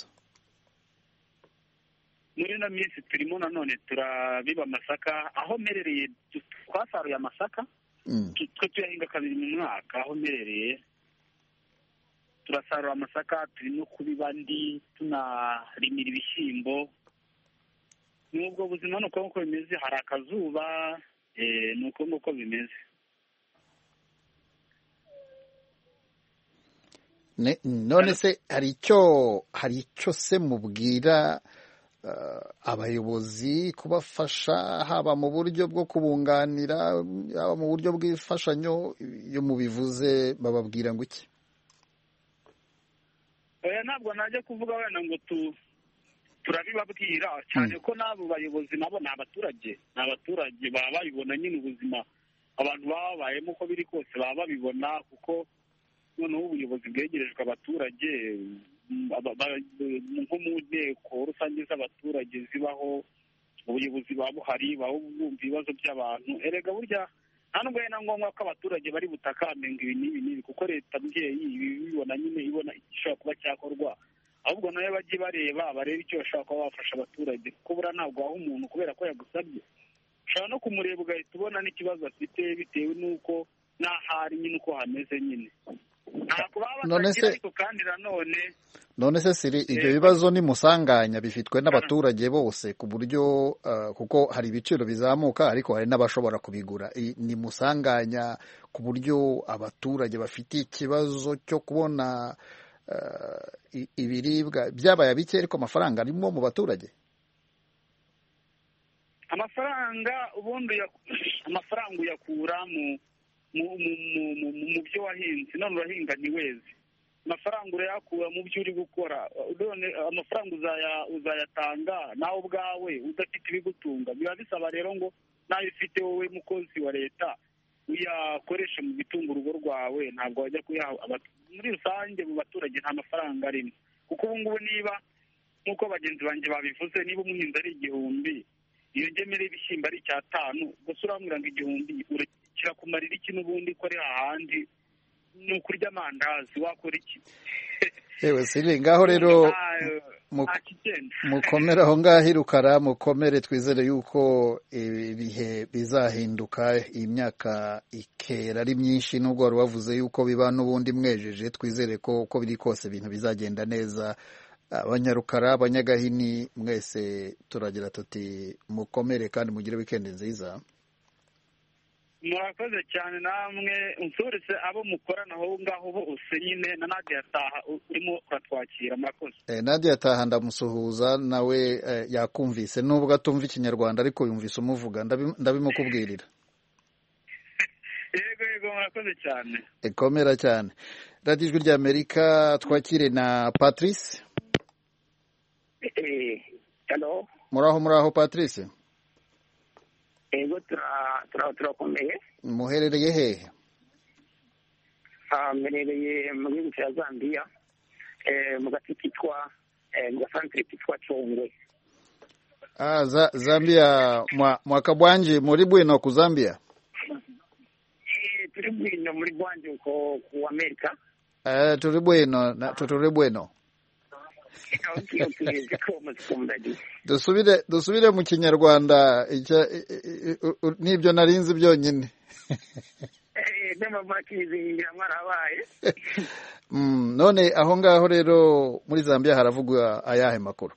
muri ino minsi turimo nanone turabiba amasaka aho mperereye twasaruye amasaka twe tuyahinga kabiri mu mwaka aho mperereye turasarura amasaka turimo kubiba andi tunarimira ibishyimbo. N'ubwo buzima ni uko nguko bimeze, hari akazuba ni uko nguko bimeze. None se hari icyo hari icyo se mubwira abayobozi kubafasha haba mu buryo bwo kubunganira haba mu buryo bw'imfashanyo? iyo mubivuze bababwira ngo iki? oya ntabwo najya kuvuga wenda ngo tu turabibabwira cyane ko n'abo bayobozi nabo ni abaturage ni abaturage baba babibona nyine ubuzima abantu baba babayemo uko biri kose baba babibona, kuko noneho ubuyobozi bwegerejwe abaturage nko mu nteko rusange z'abaturage zibaho, ubuyobozi buba buhari buba bwumva ibibazo by'abantu. Erega burya nta nubwo ari na ngombwa ko abaturage bari butakambe ngo ibi n'ibi n'ibi, kuko leta mbyeyi ibibona nyine ibona igishobora kuba cyakorwa, ahubwo nayo bajye bareba barebe icyo bashobora kuba bafasha abaturage, kuko buriya ntabwo waha umuntu kubera ko yagusabye. Ushobora no kumureba ugahita ubona n'ikibazo afite bitewe n'uko n'ahari nyine uko hameze nyine. None se ariko kandi nanone none se siri ibyo bibazo ni musanganya bifitwe n'abaturage bose ku buryo uh, kuko hari ibiciro bizamuka ariko hari n'abashobora kubigura. Ni musanganya ku buryo abaturage bafite ikibazo cyo kubona uh, ibiribwa byabaye bike ariko amafaranga arimo mu baturage. Amafaranga ubundi amafaranga uyakura mu mu byo wahinze, none urahinga ntiweze. Amafaranga urayakura mu byo uri gukora, none amafaranga uzayatanga nawe ubwawe udafite ibigutunga. Biba bisaba rero ngo nawe ufite wowe mukozi wa leta uyakoreshe mu bitunga urugo rwawe, ntabwo wajya kuyaha muri rusange. Mu baturage nta mafaranga arimo, kuko ubu ngubu niba nk'uko bagenzi banjye babivuze, niba umuhinzi ari igihumbi iyo ngemere y'ibishyimbo ari icyatanu, gusa urambwira ngo igihumbi kirakumarira iki n'ubundi ko ari hahandi ni ukurya amandazi, wakora iki? Ewe siri ngaho rero mukomere aho ngaho irukara, mukomere, twizere yuko ibihe bizahinduka, iyi myaka ikera ari myinshi, nubwo wari wavuze yuko biba n'ubundi mwejeje, twizere ko uko biri kose ibintu bizagenda neza. Abanyarukara, abanyagahini, mwese turagira tuti mukomere kandi mugire weekend nziza. Murakoze cyane namwe, unsuretse abo mukorana aho ngaho bose nyine na Nadia Taha urimo uratwakira. Murakoze. Eh, Nadia Taha ndamusuhuza nawe eh, yakumvise nubwo atumva ikinyarwanda ariko yumvise umuvuga, ndabimukubwirira. Yego yego murakoze cyane. Ekomera cyane. Radio Ijwi ry'Amerika, twakire na Patrice. Eh, hello. Muraho muraho Patrice. Ego tura tura turakomeye. Muherereye hehe? Ah, mherereye mu gihugu cya Zambia, eh mu gace kitwa eh mu gasantere kitwa Chongwe. Ah, za, Zambia mwa mwaka bwanje muri bwino ku Zambia? Eh turi bwino muri bwanje ko ku America. Eh turi bwino na turi bwino. Okay, okay, dusubire dusubire mu kinyarwanda nibyo narinzi byonyine. Eh dema bakizi mwarabaye. Mm, none aho ngaho rero muri Zambia haravugwa ayahe makuru?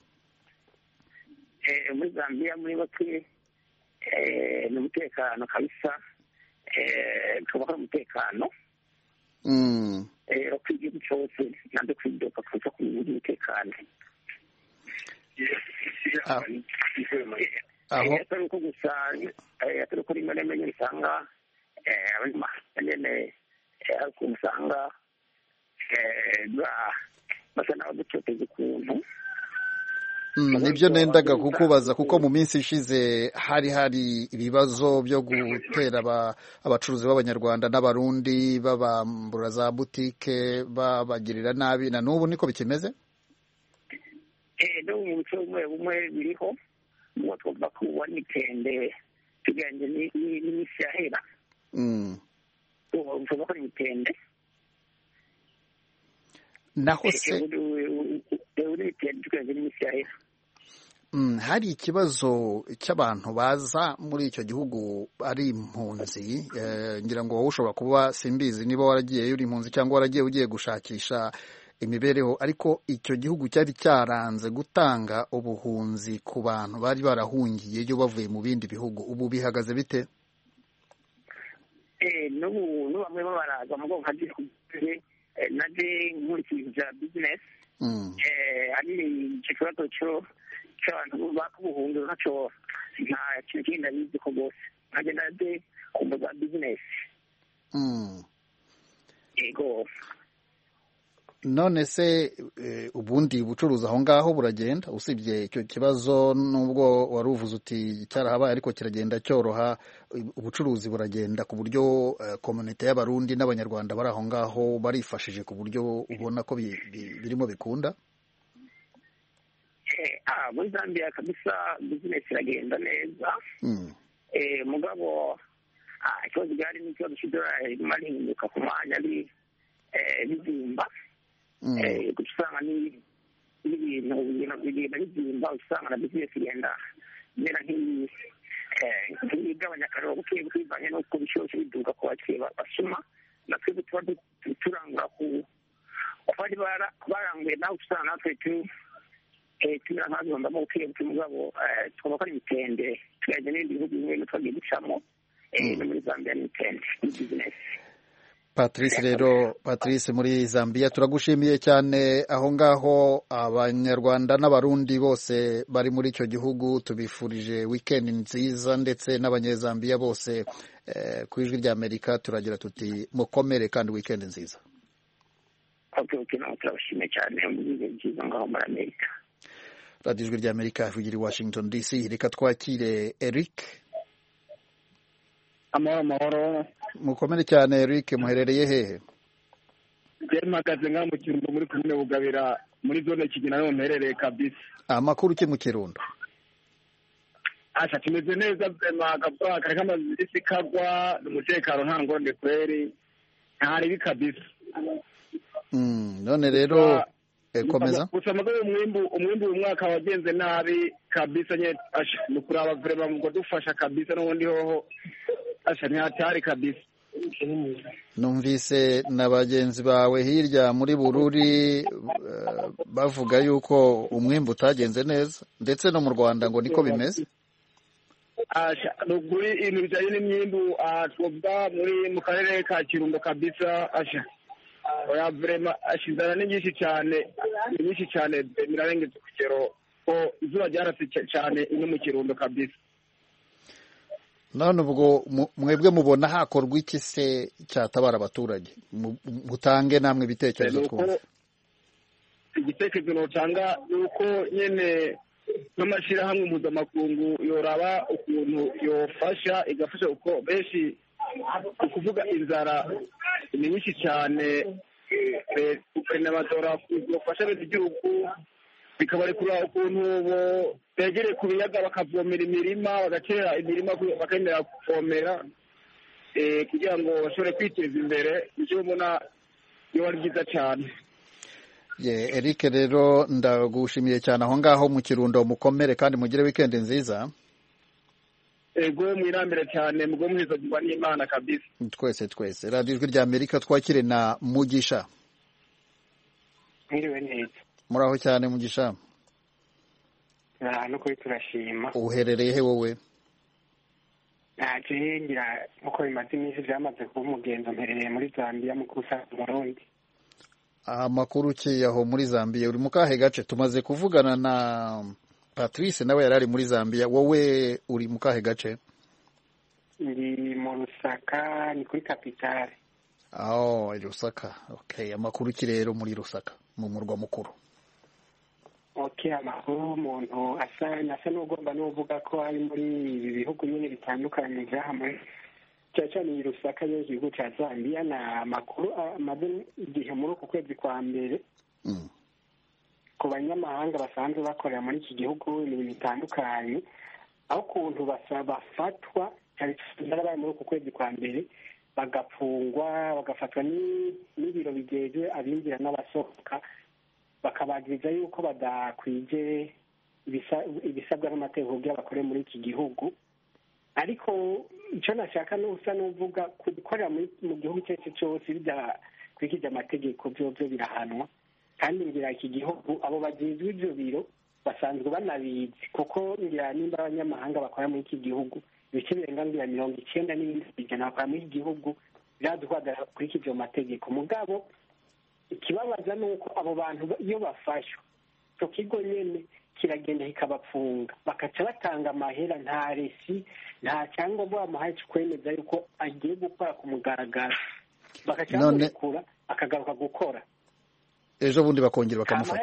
Eh muri Zambia muri bake eh n'umutekano kabisa, eh tubaho umutekano. Mm. Eh okwiye cyose nande kwidoka kuza kumuntu umutekano. Aho atari ko gusa atari ko rimwe rimwe usanga eh abanyene eh ariko usanga eh basa n'abadutoteza ukuntu. Nibyo nendaga kukubaza kuko mu minsi ishize hari hari ibibazo byo gutera abacuruzi b'abanyarwanda n'abarundi babambura za butike babagirira nabi, na n'ubu niko bikimeze? Eh no mu cyo umwe umwe biriho ngo twavuga ko ubona imitende tuganje n'iminsi yahera uvuga ko imitende naho se uri imitende tuganje n'iminsi yahera. Hari ikibazo cy'abantu baza muri icyo gihugu ari impunzi, ngira ngo wowe ushobora kuba simbizi niba waragiyeyo uri impunzi cyangwa waragiye ugiye gushakisha imibereho, ariko icyo gihugu cyari cyaranze gutanga ubuhunzi ku bantu bari barahungiyeyo bavuye mu bindi bihugu. Ubu bihagaze bite? n'ubu bamwe baraza mu bwoko hagiye kugira naje nkurikije bya bizinesi ari icyo kibazo cyo cy'abantu bakubuhunga ntacyo nta kintu kindi abizi ko rwose nkagenda naje ku mbuga za bizinesi. Yego. None se ubundi bucuruzi aho ngaho buragenda, usibye icyo kibazo nubwo wari uvuze uti cyarahabaye ariko kiragenda cyoroha, ubucuruzi buragenda ku buryo komunite y'abarundi n'abanyarwanda bari aho ngaho barifashije ku buryo ubona ko birimo bikunda? Muri Zambia kabisa bizinesi iragenda neza, mugabo ikibazo gihari ni ikibazo cy'idolari riguma rihinduka ku mwanya bizimba, usanga n'ibintu bigenda bizimba, usanga na bizinesi igenda imera nk'igabanya akariro buke buke bivanye n'uko bishyushye biduka ku bakiriya basuma, natwe tuba turangura ku bari baranguye nawe usanga natwe tumera nk'abagomba buke buke, mugabo twaba ko ari imitende tukagira n'ibindi bihugu bimwe twagiye ducamo no muri Zambia n'imitende n'ibizinesi. Patrice rero Patrice muri Zambia turagushimiye cyane. Aho ngaho abanyarwanda n'abarundi bose bari muri icyo gihugu tubifurije weekend nziza, ndetse n'abanyezambiya bose eh, ku ijwi rya Amerika turagira tuti mukomere kandi weekend nziza. Okay, okay, no, turabashimiye cyane mu nziza ngaho muri Amerika. Radio ijwi rya Amerika ivugira i Washington D C. Reka twakire Eric. Amahoro amahoro. Mukomere cyane Eric, muherereye hehe? Je magaze nga mu Kirundo muri komune Bugabira muri zone Kigina no mperereye kabisa. Amakuru ki mu Kirundo? Asha tumeze neza bema gapfa kare kama zisi kagwa umutekano nta ngorane kweri ntari bikabisa. Mm, none rero e komeza. Usama ko umwimbu umwimbu umwaka wagenze nabi kabisa nye asha nukuraba vraiment ngo dufasha kabisa no ndi hoho asha ntihatari kabisa. Numvise na bagenzi bawe hirya muri Bururi uh, bavuga yuko umwimbu utagenze neza, ndetse no mu Rwanda ngo niko bimeze. Asha nuguri ibintu bijanye n'imyimbu atwobwa muri mu karere ka Kirundo kabisa asha oya vraiment ashizana n'inyishi cyane nyinshi cyane mirarengeze kugero ko izuba ryaratse cyane ino mu Kirundo kabisa. None ubwo mwebwe mubona hakorwa iki se cyatabara abaturage? Mutange namwe ibitekerezo twumva. Igitekerezo notanga nuko nyene n'amashirahamwe mpuzamakungu yoraba ukuntu yofasha igafasha uko benshi ukuvuga inzara ni nyinshi cyane, n'abadora kufasha igihugu bikabarekura ukuntu bo begereye ku biyaga bakavomera imirima bagakera imirima bakemera kuvomera kugira ngo bashobore kwiteza imbere. Icyo mbona iyo ari byiza cyane. Ye Eric rero ndagushimiye cyane aho ngaho mu Kirundo, mukomere kandi mugire weekend nziza. Ego mwirambere cyane mugo mwizagirwa n'Imana kabisa. Twese twese. Radio ijwi rya Amerika twakire na Mugisha. Mwiriwe neza. Muraho cyane Mugisha. Ah, no kuri turashima. Uherereye he wowe? Naje ngira uko bimaze iminsi byamaze kuba umugenzo, mperereye muri Zambia mu kusa Burundi. Amakuru ki yaho muri Zambia? Uri mu kahe gace? Tumaze kuvugana na Patrice nawe yarari muri Zambia, wowe uri mu kahe gace? Ndi mu Rusaka, ni kuri kapitale. Oh, Rusaka. Okay, amakuru ki rero muri Rusaka mu murwa mukuru? Okay, amakuru umuntu asa nasa n'ugomba n'uvuga ko ari muri ibi bihugu nyine bitandukanye byahamwe cyane i Rusaka yo igihugu cya Zambia, na makuru amaze igihe muri uku kwezi kwa mbere. Mm. ku banyamahanga basanzwe bakorera muri iki gihugu ni ibintu bitandukanye, aho ukuntu bafatwa cyane cyane bari muri uku kwezi kwa mbere bagafungwa, bagafatwa n'ibiro bigejwe abinjira n'abasohoka, bakabagiriza yuko badakwije ibisabwa n'amategeko by'abakore muri iki gihugu. Ariko icyo nashaka n'usa n'uvuga gukorera mu gihugu icyo ari cyo cyose bidakurikije amategeko byo byo birahanwa, kandi ngira iki gihugu abo bagizwe ibyo biro basanzwe banabizi, kuko ngira nimba abanyamahanga bakora muri iki gihugu ibice birenga ngira mirongo icyenda n'ibindi ijana bakora muri iki gihugu birazi ko badakurikije amategeko. Mugabo ikibabaza ni uko abo bantu iyo bafashwe icyo kigo nyine kiragenda kikabapfunga, bakaca batanga amahera, nta resi nta cyangombwa bamuhaye cyo kwemeza yuko agiye gukora ku mugaragaro, bakaca bamurekura akagaruka gukora, ejo bundi bakongera bakamufata,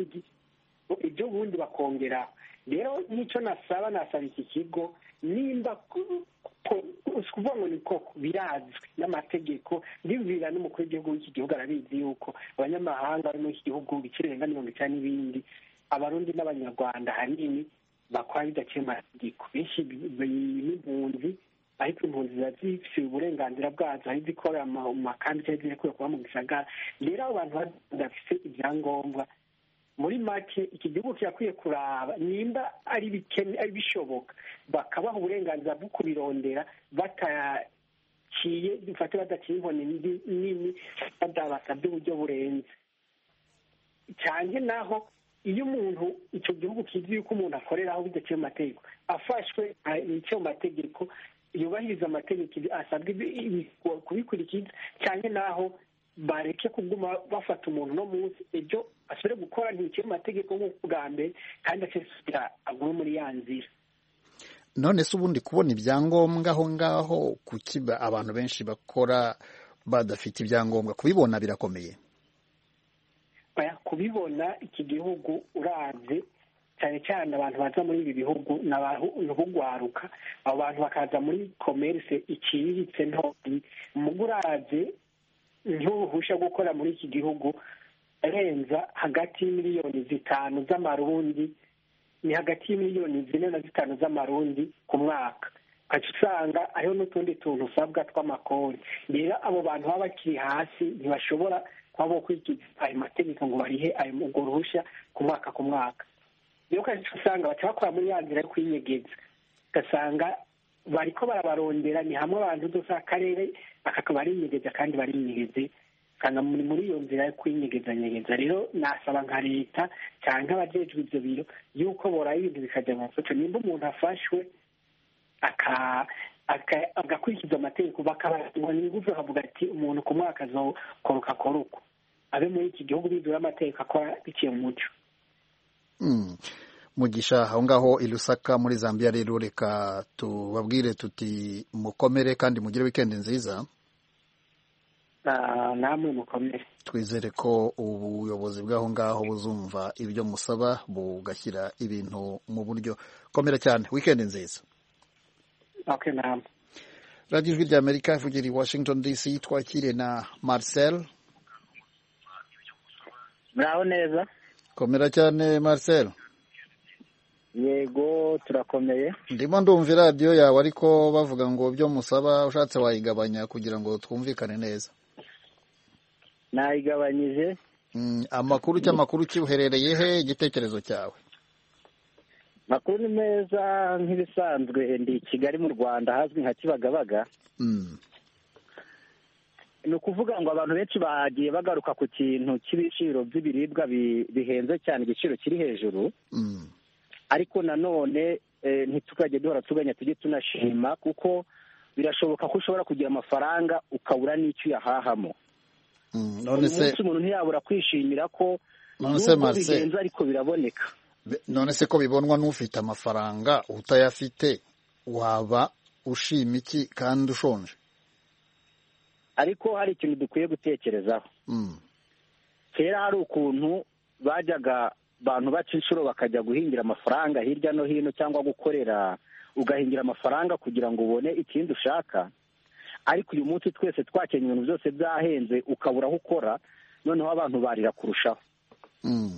ibyo bundi bakongeraho. Rero n'icyo nasaba nasaba iki kigo, nimba kuvuga ngo ni koko birazwi n'amategeko, bivira n'umukuru w'igihugu w'iki gihugu arabizi yuko abanyamahanga bari muri iki gihugu bikirenga mirongo icyenda n'ibindi, abarundi n'abanyarwanda hanini bakora bidaciye amategeko, benshi n'impunzi, ariko impunzi ziba zifite uburenganzira bwazo, hari izikorera mu makambi cyangwa izikwiye kuba mu gisagara. Rero abo bantu badafite ibyangombwa, muri make iki gihugu kirakwiye kuraba nimba ari bishoboka bakabaha uburenganzira bwo kubirondera bataciye dufate badaciye inkoni nini badabasabye uburyo burenze cyane. Naho iyo umuntu icyo gihugu kizi yuko umuntu akoreraho bidaciye mu mategeko afashwe icyo mu mategeko yubahiriza amategeko asabwe kubikurikiza cyane, naho bareke kuguma bafata umuntu no munsi ejo asubire gukora ntibiciye mu mategeko nk'uko bwa mbere, kandi asubira agume muri ya nzira. None se ubundi kubona ibyangombwa aho ngaho kuki abantu benshi bakora badafite ibyangombwa, kubibona birakomeye? Kubibona iki gihugu uravye cyane cyane abantu baza muri ibi bihugu n'abugwaruka, abo bantu bakaza muri commerce iciriritse ntoyi, mugo uravye nturuhusha gukora muri iki gihugu arenza hagati y'imiliyoni zitanu z'amarundi, ni hagati y'imiliyoni zine na zitanu z'amarundi ku mwaka, ukaca usanga hariho n'utundi tuntu usabwa tw'amakori. Rero abo bantu baba bakiri hasi ntibashobora kuba bokurikiza ayo mategeko ngo barihe ayo urwo ruhushya ku mwaka ku mwaka. Rero ukaca usanga baca bakora muri ya nzira yo kwinyegeza, ugasanga bariko barabarondera, ni hamwe abantu dusa akarere akakaba arinyegeza kandi barinyegeze, kandi muri iyo nzira yo kwinyegezanyegeza. Rero nasaba nka leta cyangwa abajejwe ivyo biro yuko boraba ibintu bikaja mu muco, nimba umuntu afashwe agakurikiza amategeko bakabaswa n'ingufu, bakavuga ati umuntu ku mwaka azokoroka akora uko, abe muri iki gihugu bizura amategeko akora biciye mu muco. Mugisha aho ngaho i Lusaka muri Zambia. Rero reka tubabwire tuti mukomere kandi mugire weekend nziza. Namwe mukomere, twizere ko ubuyobozi bw'aho ngaho buzumva ibyo musaba bugashyira ibintu mu buryo. Komera cyane, weekend nziza. Okay, namwe. Radio Ijwi ry'Amerika ivugira i Washington D C, twakire na Marcel. Muraho neza? Komera cyane Marcel. Yego turakomeye. Ndimo ndumva radio yawe ariko bavuga ngo byo musaba ushatse wayigabanya kugira ngo twumvikane neza. Nayigabanyije. Mm, amakuru cy'amakuru cyuherereye he igitekerezo cyawe? Makuru ni meza nk'ibisanzwe, ndi Kigali mu Rwanda hazwi nka Kibagabaga. Mm. Ni ukuvuga ngo abantu benshi bagiye bagaruka ku kintu cy'ibiciro by'ibiribwa bihenze cyane, igiciro kiri hejuru. Mm. Ariko nanone e, ntitukajye duhora tuganya, tujye tunashima, kuko birashoboka ko ushobora kugira amafaranga ukabura n'icyo yahahamo. Mm. None se umuntu ntiyabura kwishimira ko none se Marcel bihenze ariko biraboneka. None se ko bibonwa n'ufite amafaranga utayafite waba ushima iki kandi ushonje? Ariko hari ikintu dukwiye gutekerezaho. Mm. Kera hari ukuntu bajyaga abantu baca inshuro bakajya guhingira amafaranga hirya no hino, cyangwa gukorera ugahingira amafaranga kugira ngo ubone ikindi ushaka. Ariko uyu munsi twese twakenye ibintu byose byahenze ukabura aho ukora, noneho abantu barira kurushaho. Mm.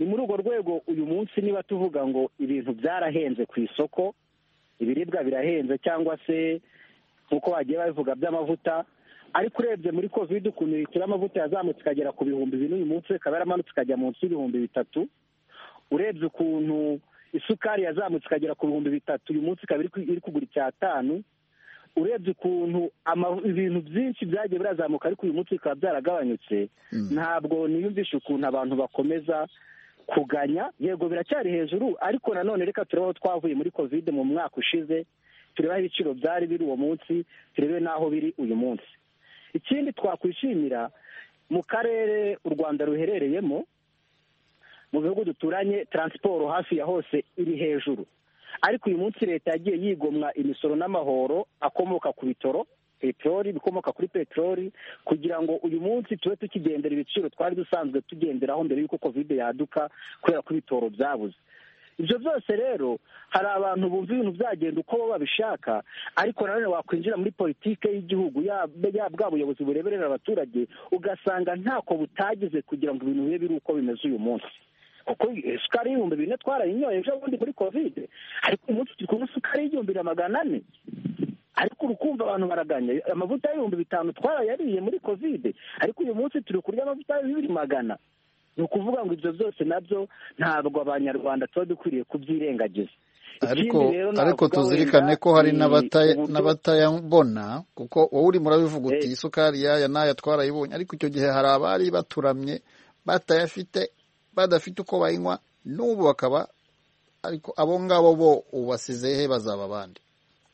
ni muri urwo rwego uyu munsi niba tuvuga ngo ibintu byarahenze ku isoko, ibiribwa birahenze cyangwa se nk'uko bagiye babivuga by'amavuta, ariko urebye muri covid ukuntu litiro y'amavuta yazamutse ikagera ku bihumbi bine uyu munsi ikaba yaramanutse ikajya munsi y'ibihumbi bitatu, urebye ukuntu isukari yazamutse ikagera ku bihumbi bitatu uyu munsi ikaba iri kugura icyatanu, urebye ukuntu ibintu byinshi byagiye birazamuka ariko uyu munsi bikaba byaragabanyutse, ntabwo niyumvisha ukuntu abantu bakomeza kuganya. Yego biracyari hejuru, ariko nanone reka turebe aho twavuye muri covid mu mwaka ushize, turebe aho ibiciro byari biri uwo munsi, turebe n'aho biri uyu munsi. Ikindi twakwishimira mu karere u Rwanda ruherereyemo, mu bihugu duturanye, taransiporo hafi ya hose iri hejuru, ariko uyu munsi leta yagiye yigomwa imisoro n'amahoro akomoka ku bitoro, peteroli, bikomoka kuri peteroli, kugira ngo uyu munsi tube tukigendera ibiciro twari dusanzwe tugenderaho mbere y'uko covid yaduka kubera ko ibitoro byabuze. Ibyo byose rero hari abantu bumva ibintu byagenda uko bo babishaka, ariko nanone wakwinjira muri politike y'igihugu ya bwa buyobozi bureberera abaturage ugasanga ntako butagize kugira ngo ibintu bibe biri uko bimeze uyu munsi. Kuko isukari y'ibihumbi bine twarayinyoye ejo bundi muri covid, ariko uyu munsi turi kunywa isukari y'igihumbi na magana ane, ariko urukumva abantu baraganya. Amavuta y'ibihumbi bitanu twarayariye muri covid, ariko uyu munsi turi kurya amavuta y'ibihumbi magana. Ni ukuvuga ngo ibyo byose nabyo ntabwo abanyarwanda tuba dukwiriye kubyirengagiza. ariko ariko tuzirikane ko hari n'abatayabona, kuko wowe uri murabivuga uti isukari yaya n'aya twarayibonye, ariko icyo gihe hari abari baturamye batayafite, badafite uko bayinywa, n'ubu bakaba, ariko abo ngabo bo ubasize he bazaba abandi?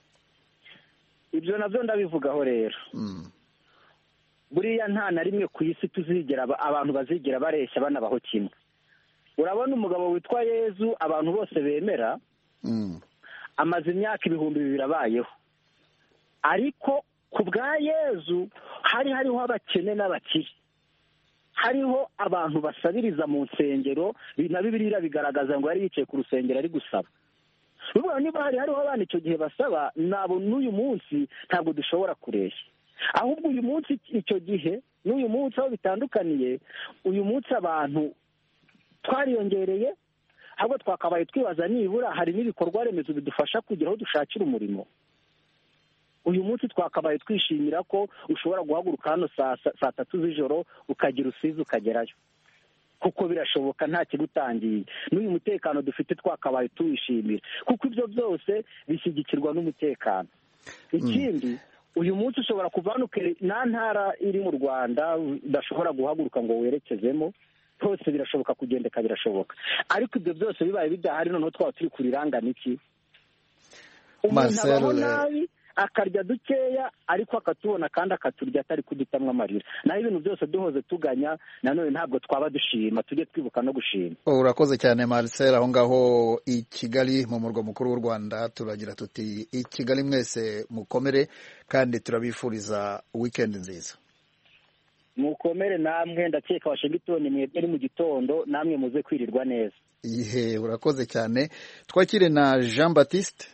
Ibyo nabyo ndabivugaho rero. Buriya nta na rimwe ku isi tuzigera abantu bazigera bareshya banabaho kimwe. Urabona umugabo witwa Yezu abantu bose bemera, amaze imyaka ibihumbi bibiri abayeho, ariko ku bwa Yezu hari hariho abakene n'abakire, hariho abantu basabiriza mu nsengero, na Bibiliya bigaragaza ngo yari yicaye ku rusengero ari gusaba. Urumva niba hari hariho abana icyo gihe basaba, nabo n'uyu munsi ntabwo dushobora kureshya. Ahubwo uyu munsi icyo gihe n'uyu munsi aho bitandukaniye, uyu munsi abantu twariyongereye, ahubwo twakabaye twibaza nibura hari n'ibikorwa remezo bidufasha kugira aho dushakira umurimo. Uyu munsi twakabaye twishimira ko ushobora guhaguruka hano saa tatu z'ijoro ukagira usize ukagerayo, kuko birashoboka nta kigutangiye. N'uyu mutekano dufite twakabaye tuwishimira, kuko ibyo byose bishyigikirwa n'umutekano. Ikindi, uyu munsi ushobora kuva hano nta ntara iri mu Rwanda udashobora guhaguruka ngo werekezemo, hose birashoboka, kugendeka birashoboka. Ariko ibyo byose bibaye bidahari, noneho twaba turi kurirangana iki? Umuntu abaho nabi akarya dukeya, ariko akatubona kandi akaturya atari kudutamwa amarira. Naho ibintu byose duhoze tuganya, nanone ntabwo twaba dushima, tujye twibuka no gushima. Urakoze cyane Marcel, aho ngaho i Kigali mu murwa mukuru w'u Rwanda. Turagira tuti i Kigali mwese mukomere, kandi turabifuriza weekend nziza. Mukomere namwe, ndakeka Washington mwebwe ari mu gitondo, namwe muze kwirirwa neza. Ihe, urakoze cyane. Twakire na Jean Baptiste.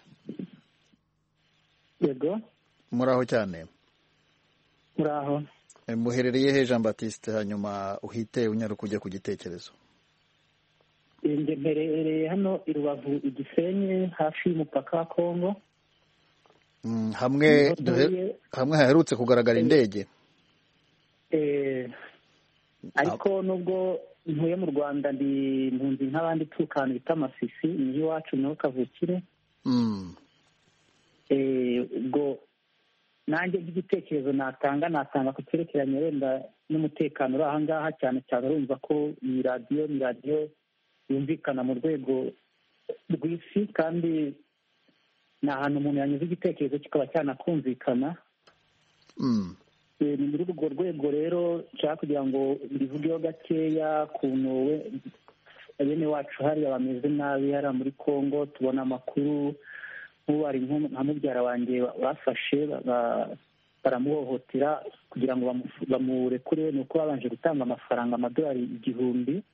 Yego. Muraho cyane. Muraho. Muherereye he Jean Baptiste, hanyuma uhite unyaruka ujya ku gitekerezo? Nge mperereye hano i Rubavu i Gisenyi, hafi y'umupaka wa Kongo. Mm, hamwe duhe, hamwe haherutse kugaragara indege. Eh, ariko nubwo ntuye mu Rwanda ndi impunzi nk'abandi tukana bita Masisi, ni iwacu niho kavukire. Mm. Eh, ubwo nanjye igitekerezo natanga natanga ku cyerekeranye wenda n'umutekano uri aha ngaha, cyane cyane urumva ko iyi radiyo ni radiyo yumvikana mu rwego rw'isi, kandi ni ahantu umuntu yanyuze igitekerezo kikaba cyanakumvikana. Mm. Ni muri urwo rwego rero nshaka kugira ngo mbivugeho gakeya kuntu we bene wacu hariya bameze nabi hariya muri Kongo. Tubona amakuru nk'ubu hari nka mubyara wanjye bafashe baramuhohotera kugira ngo bamurekure, ni uko babanje gutanga amafaranga amadolari igihumbi.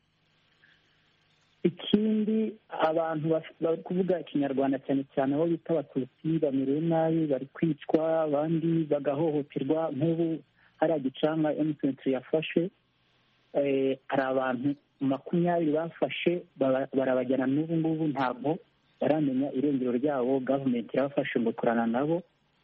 Ikindi, abantu bari kuvuga ikinyarwanda cyane cyane aho bita abatutsi bamerewe nabi, bari kwicwa, abandi bagahohoterwa. Nk'ubu hariya Gicanga M twenty-three yafashe hari abantu makumyabiri bafashe barabajyana n'ubu ngubu ntabwo baramenya irengero ryabo. gavumenti irabafashe ngo ikorana nabo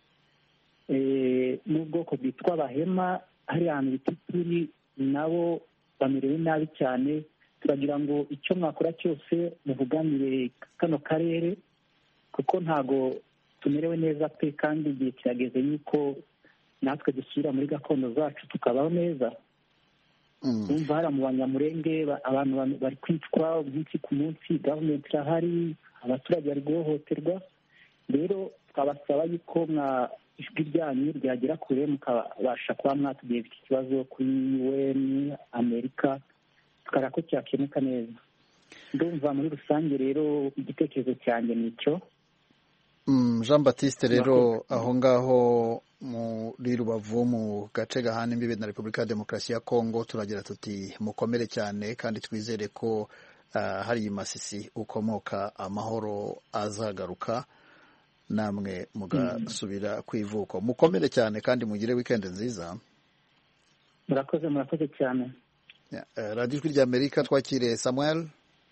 n'ubwoko bwitwa abahema hari ahantu bita turi nabo bamerewe nabi cyane. turagira ngo icyo mwakora cyose muvuganire kano karere kuko ntabwo tumerewe neza pe, kandi igihe kirageze yuko natwe dusubira muri gakondo zacu tukabaho neza. umva hari mu banyamurenge abantu bari kwicwa umunsi ku munsi, gavumenti irahari, abaturage bari guhohoterwa. rero twabasaba yuko mwa ijwi ryanyu ryagera kure mukabasha kuba mwatubwira iki kibazo kuri U N Amerika tukareba ko cyakemuka neza. ndumva muri rusange rero igitekerezo cyanjye ni icyo. Jean Baptiste rero aho ngaho muri Rubavu mu gace gahana imbibe na Repubulika ya Demokarasi ya Kongo turagira tuti mukomere cyane kandi twizere ko uh, hari Masisi ukomoka amahoro azagaruka namwe mugasubira kwivuko. mukomere cyane kandi mugire weekend nziza. murakoze murakoze cyane. yeah, uh, Radio Ijwi ry'Amerika twakiriye Samuel.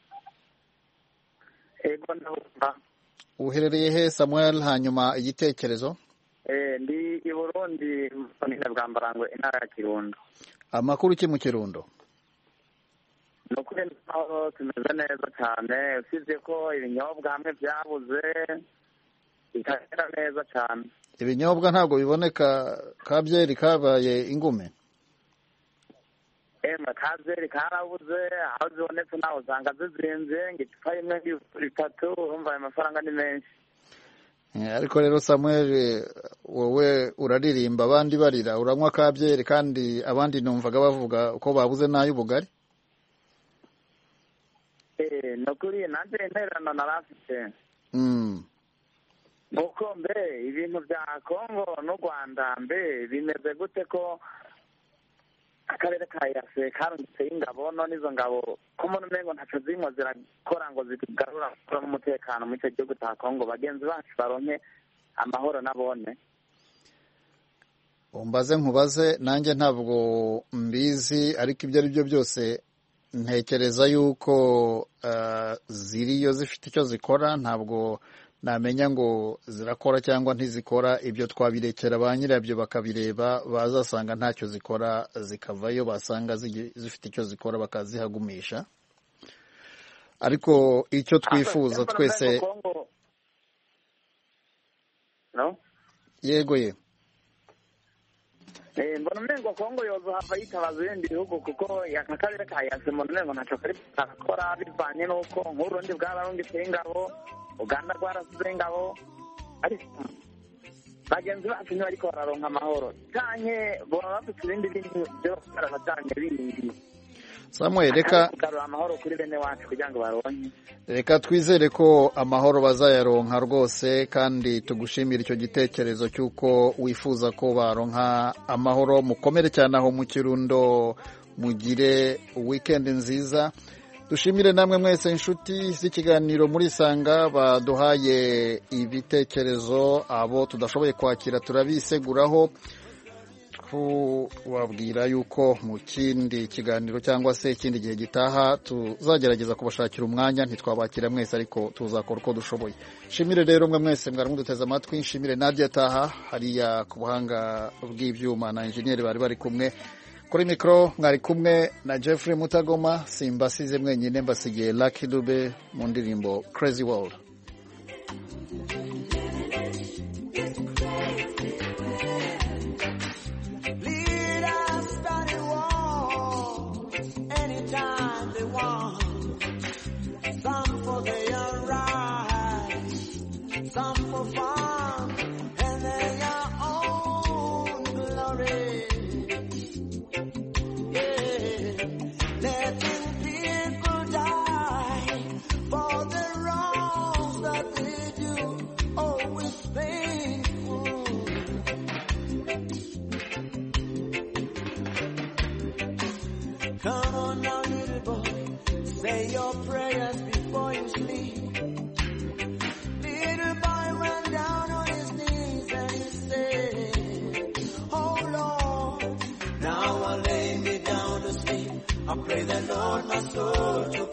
Ego ndabumva. Uherereye he Samuel, hanyuma igitekerezo? Eh ndi i Burundi mu bwa Mbarangwe intara ya Kirundo. Amakuru ki mu Kirundo? No kuri naho tumeze neza cyane, usibye ko ibinyobwa hamwe byabuze ikagera neza cyane. Ibinyobwa ntabwo biboneka, kabyeri kabaye ingume. Ema kabyeri karabuze, aho zibonetse naho usanga zizinze ngicupa imwe bitatu, urumva amafaranga ni menshi. Ariko rero Samuel wowe uraririmba abandi barira, uranywa kabyeri kandi abandi numvaga bavuga uko babuze nayo ubugari. Eh no kuri nande interano narafite. Mm. Nuko mbe ibintu bya Kongo no Rwanda mbe bimeze gute ko akarere ka Yase karungitse ingabo none izo ngabo ko mu mengo ntaco zimwe zirakora ngo zigarura umutekano mu cyo gihugu cya Kongo bagenzi bacu baronke amahoro nabone. Umbaze nkubaze nanjye ntabwo mbizi, ariko ibyo ari byo byose ntekereza yuko uh, ziriyo zifite icyo zikora, ntabwo namenya ngo zirakora cyangwa ntizikora. ibyo twabirekera ba nyirabyo bakabireba, bazasanga ntacyo zikora zikavayo, basanga zifite icyo zikora bakazihagumisha. ariko icyo twifuza twese no yego ye eh mbona mengo Kongo yozo hava yitabaza ibindi bihugu kuko yakakarere ka Yase mbona mengo ntaco kari akora bivanye nuko nk'Urundi bwararungitse ingabo, Uganda rwarasize ingabo, ariko bagenzi bacu niba ariko bararonka amahoro canke baba bafite ibindi bintu byo barabatanye bindi. Samuel reka amahoro kuri bene wacu kugira ngo baronke. Reka twizere ko amahoro bazayaronka rwose, kandi tugushimira icyo gitekerezo cy'uko wifuza ko baronka amahoro. Mukomere cyane aho mu Kirundo, mugire weekend nziza. Dushimire namwe mwese inshuti z'ikiganiro muri Sanga baduhaye ibitekerezo, abo tudashoboye kwakira turabiseguraho. Wabwira yuko mu kindi kiganiro cyangwa se ikindi gihe gitaha tuzagerageza kubashakira umwanya, ntitwabakira mwese ariko tuzakora uko dushoboye. Shimire rero mwe mwese mwari muduteze amatwi, nshimire Nadia Taha hariya ku buhanga bw'ibyuma na engineer bari bari kumwe. Kuri mikro mwari kumwe na Jeffrey Mutagoma, simbasize mwenyine mbasigiye Lucky Dube mu ndirimbo Crazy World. Some for fun and their own glory. Yeah, letting people die for the wrongs that they do. Always painful. Come on now, little boy, say your prayers before you sleep. Little boy went down I pray the Lord my soul to